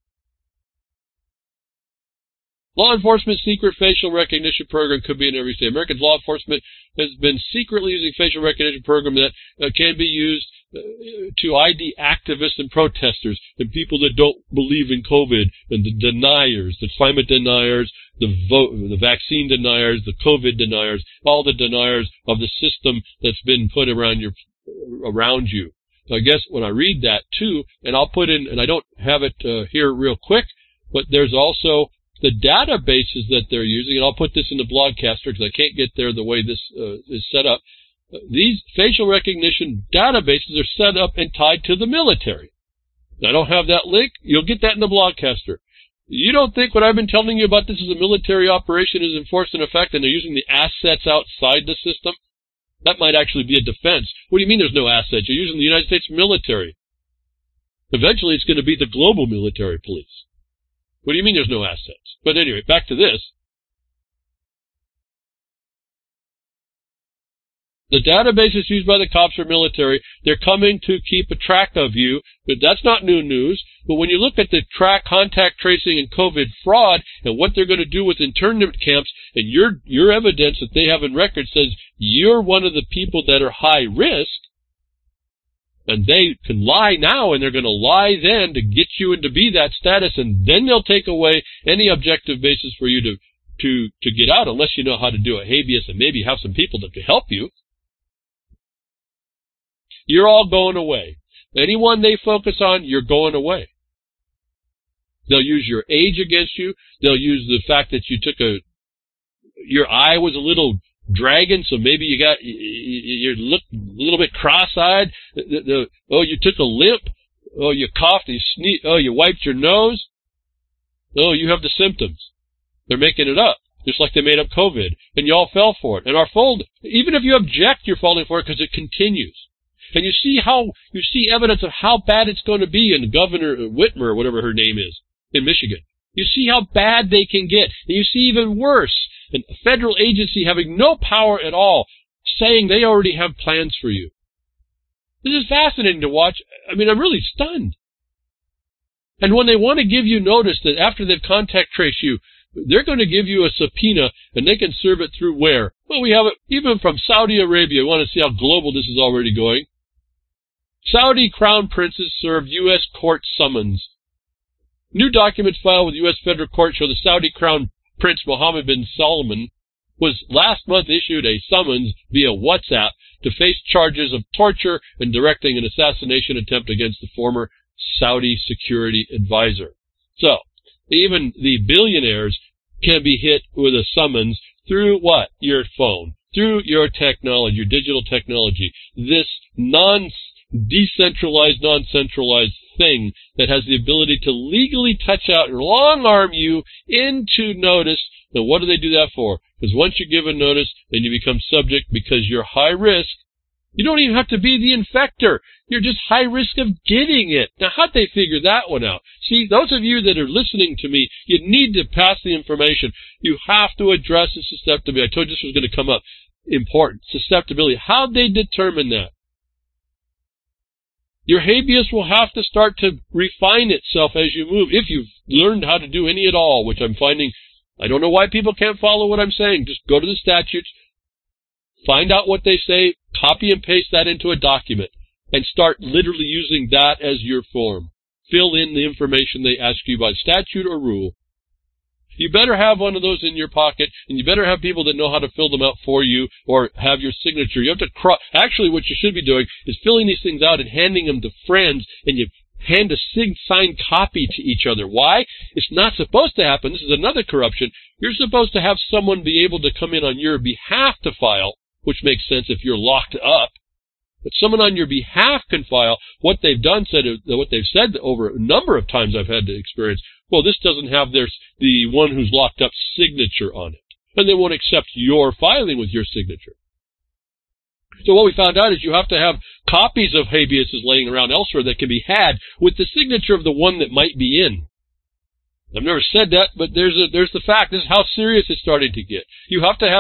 Law enforcement's secret facial recognition program could be in every state. American law enforcement has been secretly using facial recognition program that can be used to ID activists and protesters and people that don't believe in COVID, and the deniers, the climate deniers, the vaccine deniers, the COVID deniers, all the deniers of the system that's been put around you. So I guess when I read that too, and I'll put in, and I don't have it here real quick, but there's also the databases that they're using, and I'll put this in the Blogcaster because I can't get there the way this is set up. These facial recognition databases are set up and tied to the military. I don't have that link. You'll get that in the Blogcaster. You don't think what I've been telling you about this is a military operation is enforced in effect and they're using the assets outside the system? That might actually be a defense. What do you mean there's no assets? You're using the United States military. Eventually it's going to be the global military police. What do you mean there's no assets? But anyway, back to this. The databases used by the cops or military, they're coming to keep a track of you, but that's not new news. But when you look at the contact tracing and COVID fraud and what they're going to do with internment camps, and your evidence that they have in record says you're one of the people that are high risk, and they can lie now and they're going to lie then to get you into be that status, and then they'll take away any objective basis for you to get out unless you know how to do a habeas and maybe have some people that can help you. You're all going away. Anyone they focus on, you're going away. They'll use your age against you. They'll use the fact that your eye was a little dragon, so maybe you look a little bit cross-eyed. Oh, you took a limp. Oh, you coughed. You sneezed. Oh, you wiped your nose. Oh, you have the symptoms. They're making it up, just like they made up COVID, and you all fell for it. And even if you object, you're falling for it because it continues. And you see evidence of how bad it's going to be in Governor Whitmer, or whatever her name is, in Michigan. You see how bad they can get. And you see even worse, a federal agency having no power at all, saying they already have plans for you. This is fascinating to watch. I mean, I'm really stunned. And when they want to give you notice that after they've contact traced you, they're going to give you a subpoena, and they can serve it through where? Well, we have it even from Saudi Arabia. We want to see how global this is already going. Saudi crown princes served U.S. court summons. New documents filed with U.S. federal court show the Saudi crown prince Mohammed bin Salman was last month issued a summons via WhatsApp to face charges of torture and directing an assassination attempt against the former Saudi security advisor. So, even the billionaires can be hit with a summons through what? Your phone, through your technology, your digital technology. This decentralized, non-centralized thing that has the ability to legally touch out and long-arm you into notice. Now, what do they do that for? Because once you give a notice, then you become subject because you're high risk. You don't even have to be the infector. You're just high risk of getting it. Now, how'd they figure that one out? See, those of you that are listening to me, you need to pass the information. You have to address the susceptibility. I told you this was going to come up. Important. Susceptibility. How'd they determine that? Your habeas will have to start to refine itself as you move, if you've learned how to do any at all, which I'm finding. I don't know why people can't follow what I'm saying. Just go to the statutes, find out what they say, copy and paste that into a document, and start literally using that as your form. Fill in the information they ask you by statute or rule. You better have one of those in your pocket, and you better have people that know how to fill them out for you or have your signature. You have to actually, what you should be doing is filling these things out and handing them to friends, and you hand a signed copy to each other. Why? It's not supposed to happen. This is another corruption. You're supposed to have someone be able to come in on your behalf to file, which makes sense if you're locked up. But someone on your behalf can file what they've said over a number of times I've had to experience. Well, this doesn't have the one who's locked up signature on it. And they won't accept your filing with your signature. So what we found out is you have to have copies of habeases laying around elsewhere that can be had with the signature of the one that might be in. I've never said that, but there's the fact. This is how serious it's starting to get. You have to have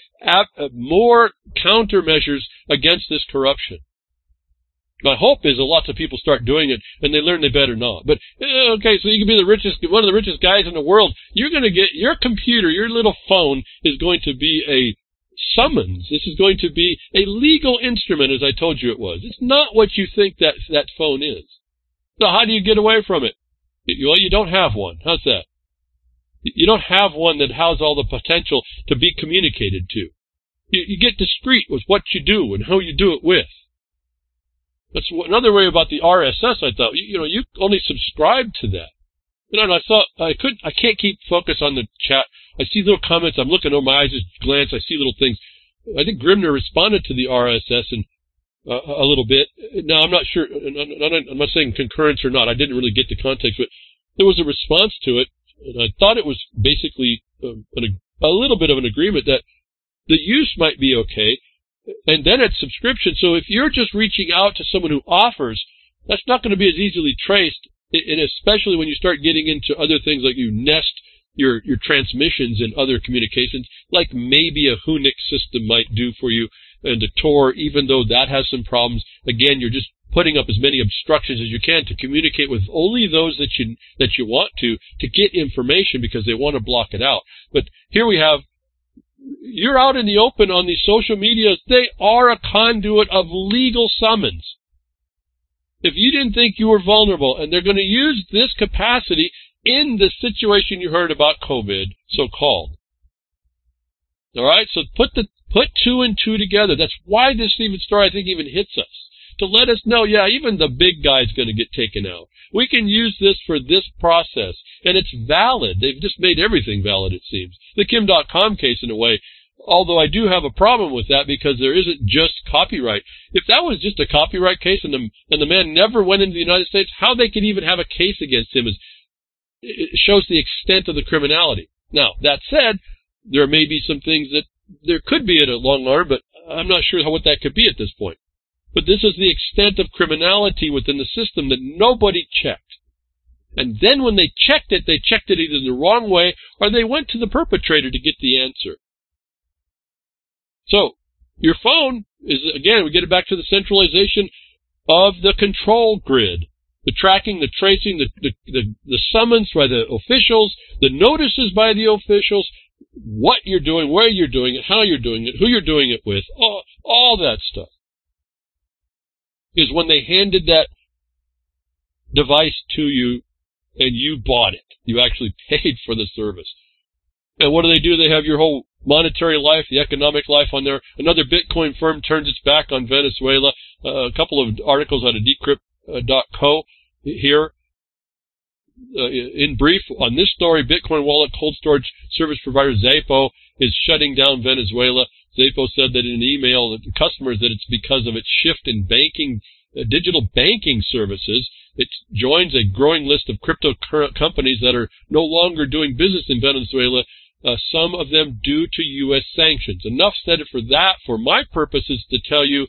more countermeasures against this corruption. My hope is that lots of people start doing it, and they learn they better not. But, okay, so you can be one of the richest guys in the world. You're going to get your computer, your little phone is going to be a summons. This is going to be a legal instrument, as I told you it was. It's not what you think that phone is. So how do you get away from it? Well, you don't have one. How's that? You don't have one that has all the potential to be communicated to. You get discreet with what you do and who you do it with. That's another way about the RSS. I thought, you only subscribe to that. And I thought I can't keep focus on the chat. I see little comments. I'm looking over my eyes, just glance. I see little things. I think Grimner responded to the RSS and a little bit. Now I'm not sure. I'm not saying concurrence or not. I didn't really get the context, but there was a response to it, and I thought it was basically a little bit of an agreement that the use might be okay. And then it's subscription. So if you're just reaching out to someone who offers, that's not going to be as easily traced, and especially when you start getting into other things like you nest your transmissions in other communications, like maybe a Hunix system might do for you, and a Tor, even though that has some problems. Again, you're just putting up as many obstructions as you can to communicate with only those that you want to get information because they want to block it out. But here we have, you're out in the open on these social medias. They are a conduit of legal summons. If you didn't think you were vulnerable, and they're going to use this capacity in the situation you heard about COVID, so-called. All right, so put two and two together. That's why this story, I think, even hits us. To let us know, yeah, even the big guy's going to get taken out. We can use this for this process, and it's valid. They've just made everything valid, it seems. The Kim.com case, in a way, although I do have a problem with that because there isn't just copyright. If that was just a copyright case and the man never went into the United States, how they could even have a case against him it shows the extent of the criminality. Now, that said, there may be some things that there could be at a long arm, but I'm not sure what that could be at this point. But this is the extent of criminality within the system that nobody checked. And then when they checked it either the wrong way or they went to the perpetrator to get the answer. So, your phone is, again, we get it back to the centralization of the control grid. The tracking, the tracing, the summons by the officials, the notices by the officials, what you're doing, where you're doing it, how you're doing it, who you're doing it with, all that stuff. Is when they handed that device to you and you bought it. You actually paid for the service. And what do? They have your whole monetary life, the economic life on there. Another Bitcoin firm turns its back on Venezuela. A couple of articles out of Decrypt.co here. In brief, on this story, Bitcoin wallet cold storage service provider Xapo is shutting down Venezuela. Xapo said that in an email to customers that it's because of its shift in banking, digital banking services. It joins a growing list of crypto companies that are no longer doing business in Venezuela, some of them due to U.S. sanctions. Enough said for that. For my purposes, to tell you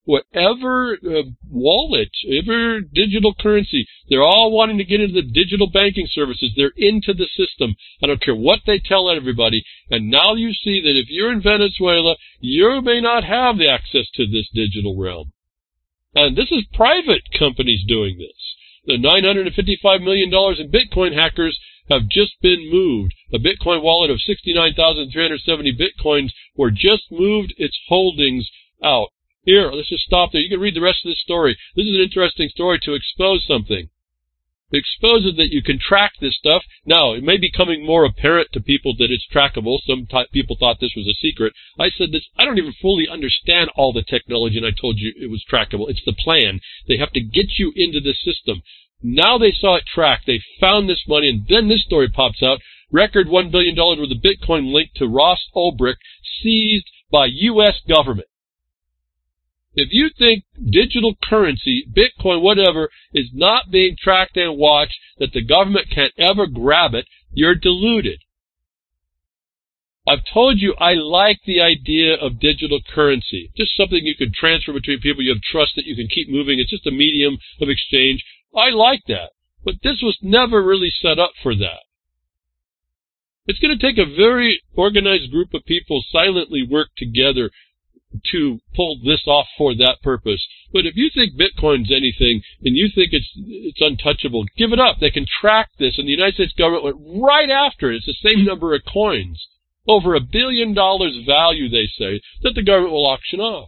whatever wallet, every digital currency, they're all wanting to get into the digital banking services. They're into the system. I don't care what they tell everybody. And now you see that if you're in Venezuela, you may not have the access to this digital realm. And this is private companies doing this. The $955 million in Bitcoin hackers have just been moved. A Bitcoin wallet of 69,370 Bitcoins were just moved its holdings out. Here, let's just stop there. You can read the rest of this story. This is an interesting story to expose something. It exposes that you can track this stuff. Now, it may be becoming more apparent to people that it's trackable. Some people thought this was a secret. I said this, I don't even fully understand all the technology, and I told you it was trackable. It's the plan. They have to get you into the system. Now they saw it tracked. They found this money, and then this story pops out. Record $1 billion worth of Bitcoin linked to Ross Ulbricht seized by U.S. government. If you think digital currency, Bitcoin, whatever, is not being tracked and watched, that the government can't ever grab it, you're deluded. I've told you I like the idea of digital currency. Just something you can transfer between people. You have trust that you can keep moving. It's just a medium of exchange. I like that. But this was never really set up for that. It's going to take a very organized group of people silently work together to pull this off for that purpose. But if you think Bitcoin's anything and you think it's untouchable, give it up. They can track this, and the United States government went right after it. It's the same number of coins. Over $1 billion value, they say, that the government will auction off.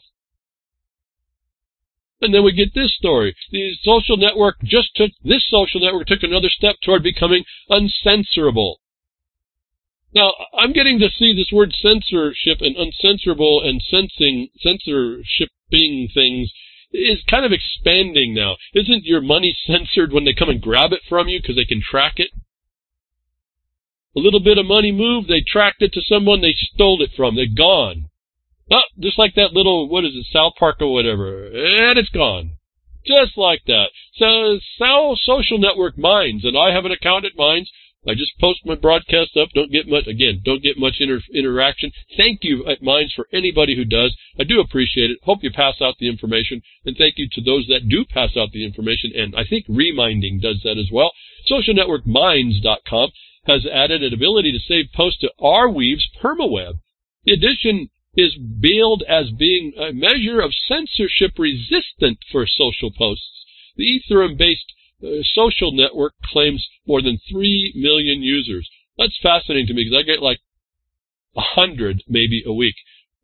And then we get this story. This social network took another step toward becoming uncensorable. Now, I'm getting to see this word censorship and uncensorable and censorshiping things is kind of expanding now. Isn't your money censored when they come and grab it from you because they can track it? A little bit of money moved, they tracked it to someone they stole it from. They're gone. Oh, just like that little, South Park or whatever, and it's gone. Just like that. So, social network Minds, and I have an account at Minds. I just post my broadcast up. Don't get much interaction. Thank you at Minds for anybody who does. I do appreciate it. Hope you pass out the information. And thank you to those that do pass out the information. And I think Reminding does that as well. SocialNetworkMinds.com has added an ability to save posts to Arweave's PermaWeb. The addition is billed as being a measure of censorship resistant for social posts. The Ethereum-based social network claims more than 3 million users. That's fascinating to me because I get like 100 maybe a week,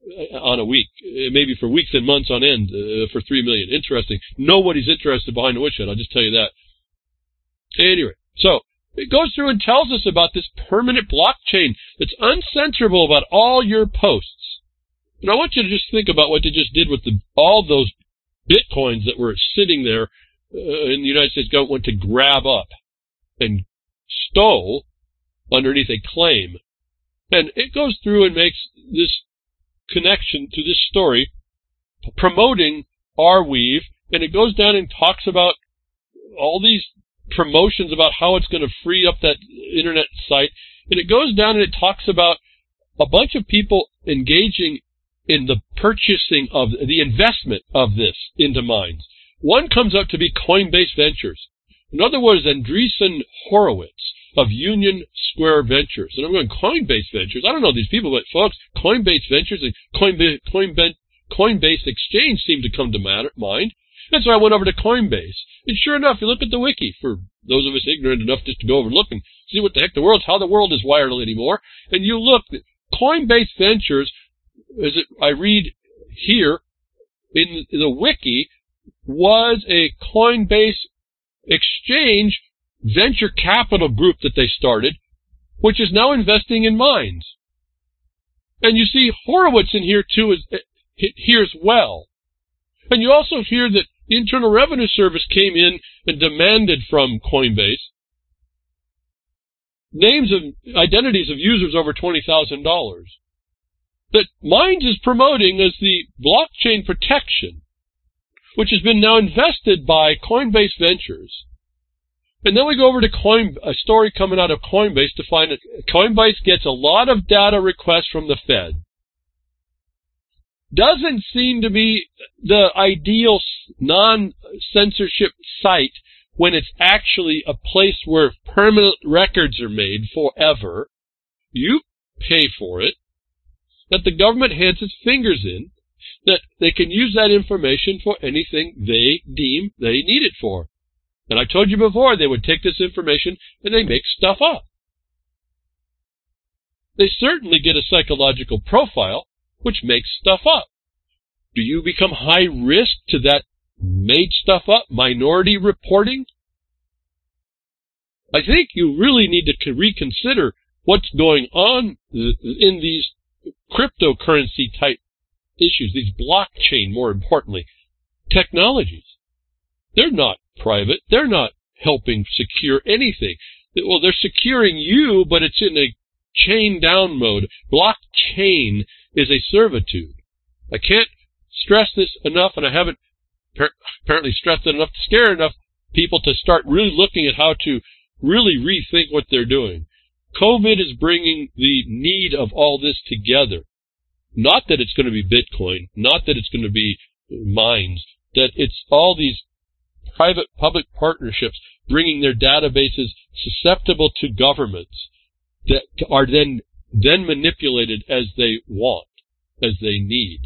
maybe for weeks and months on end for 3 million. Interesting. Nobody's interested behind the woodshed, I'll just tell you that. Anyway, so it goes through and tells us about this permanent blockchain that's uncensorable about all your posts. And I want you to just think about what they just did with all those Bitcoins that were sitting there in the United States government went to grab up and stole underneath a claim. And it goes through and makes this connection to this story, promoting Arweave, and it goes down and talks about all these promotions about how it's going to free up that internet site. And it goes down and it talks about a bunch of people engaging in the purchasing of the investment of this into Minds. One comes up to be Coinbase Ventures. Another one is Andreessen Horowitz of Union Square Ventures. And I'm going, Coinbase Ventures? I don't know these people, but folks, Coinbase Ventures and Coinbase Exchange seem to come to mind. And so I went over to Coinbase. And sure enough, you look at the wiki, for those of us ignorant enough just to go over and look and see what the heck how the world is wired anymore. And you look, Coinbase Ventures, I read here in the wiki, was a Coinbase Exchange venture capital group that they started, which is now investing in Minds. And you see Horowitz in here too, here as well. And you also hear that the Internal Revenue Service came in and demanded from Coinbase identities of users over $20,000 that Minds is promoting as the blockchain protection, which has been now invested by Coinbase Ventures. And then we go over to a story coming out of Coinbase to find that Coinbase gets a lot of data requests from the Fed. doesn't seem to be the ideal non-censorship site when it's actually a place where permanent records are made forever. You pay for it, that the government hands its fingers in, that they can use that information for anything they deem they need it for. And I told you before, they would take this information and they make stuff up. They certainly get a psychological profile, which makes stuff up. Do you become high risk to that made stuff up minority reporting? I think you really need to reconsider what's going on in these cryptocurrency type issues, these blockchain, more importantly, technologies. They're not private. They're not helping secure anything. Well, they're securing you, but it's in a chain down mode. Blockchain is a servitude. I can't stress this enough, and I haven't apparently stressed it enough to scare enough people to start really looking at how to really rethink what they're doing. COVID is bringing the need of all this together. Not that it's going to be Bitcoin, not that it's going to be mines, that it's all these private-public partnerships bringing their databases susceptible to governments that are then manipulated as they want, as they need.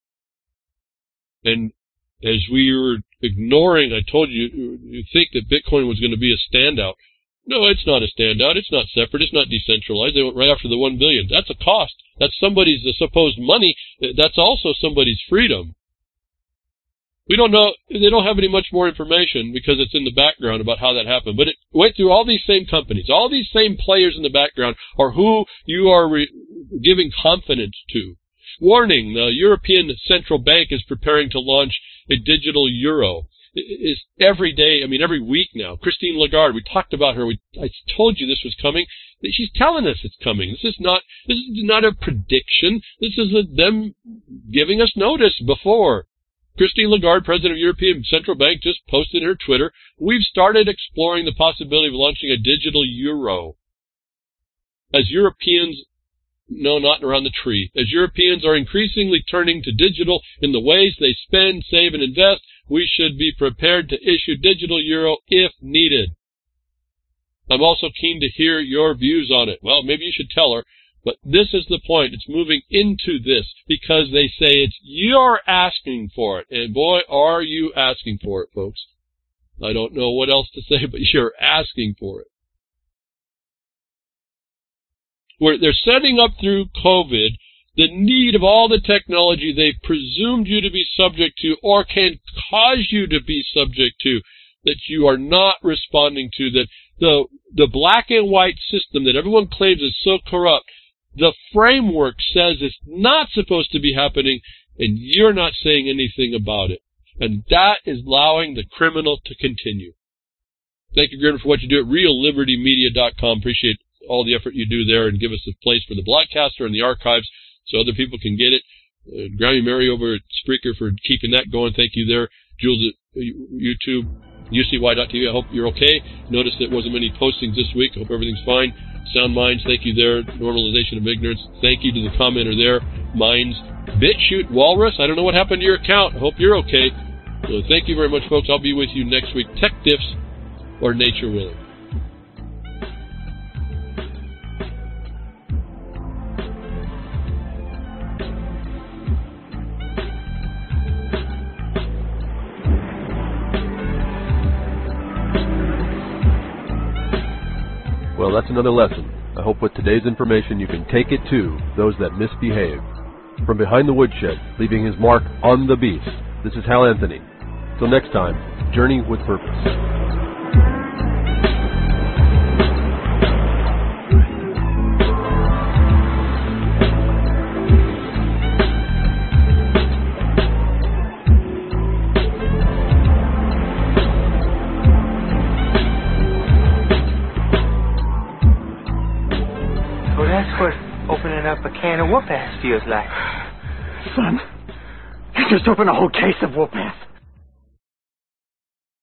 And as we were ignoring, I told you, you think that Bitcoin was going to be a standout. No, it's not a standout. It's not separate. It's not decentralized. They went right after the 1 billion. That's a cost. That's somebody's supposed money. That's also somebody's freedom. We don't know. They don't have any much more information because it's in the background about how that happened. But it went through all these same companies. All these same players in the background are who you are giving confidence to. Warning, the European Central Bank is preparing to launch a digital euro. Is every day, I mean every week now. Christine Lagarde, we talked about her. I told you this was coming. She's telling us it's coming. This is not a prediction. This is them giving us notice before. Christine Lagarde, president of European Central Bank, just posted in her Twitter, we've started exploring the possibility of launching a digital euro. As Europeans, no, not around the tree. As Europeans are increasingly turning to digital in the ways they spend, save, and invest, we should be prepared to issue digital euro if needed. I'm also keen to hear your views on it. Well, maybe you should tell her, but this is the point. It's moving into this because they say you're asking for it. And boy, are you asking for it, folks. I don't know what else to say, but you're asking for it. Where they're setting up through COVID the need of all the technology they've presumed you to be subject to or can cause you to be subject to that you are not responding to, that the black and white system that everyone claims is so corrupt, the framework says it's not supposed to be happening and you're not saying anything about it. And that is allowing the criminal to continue. Thank you, Gordon, for what you do at reallibertymedia.com. Appreciate all the effort you do there and give us a place for the broadcaster and the archives so other people can get it. Grammy Mary over at Spreaker for keeping that going. Thank you there. Jules at YouTube, UCY.tv. I hope you're okay. Noticed there wasn't many postings this week. I hope everything's fine. Sound Minds, thank you there. Normalization of Ignorance. Thank you to the commenter there. Minds. BitChute Walrus. I don't know what happened to your account. I hope you're okay. So thank you very much, folks. I'll be with you next week. Tech Diffs or Nature Willing. Well, that's another lesson. I hope with today's information you can take it to those that misbehave. From behind the woodshed, leaving his mark on the beast, this is Hal Anthony. Till next time, journey with purpose. Up a can of whoop-ass feels like. Son, you just opened a whole case of whoop-ass.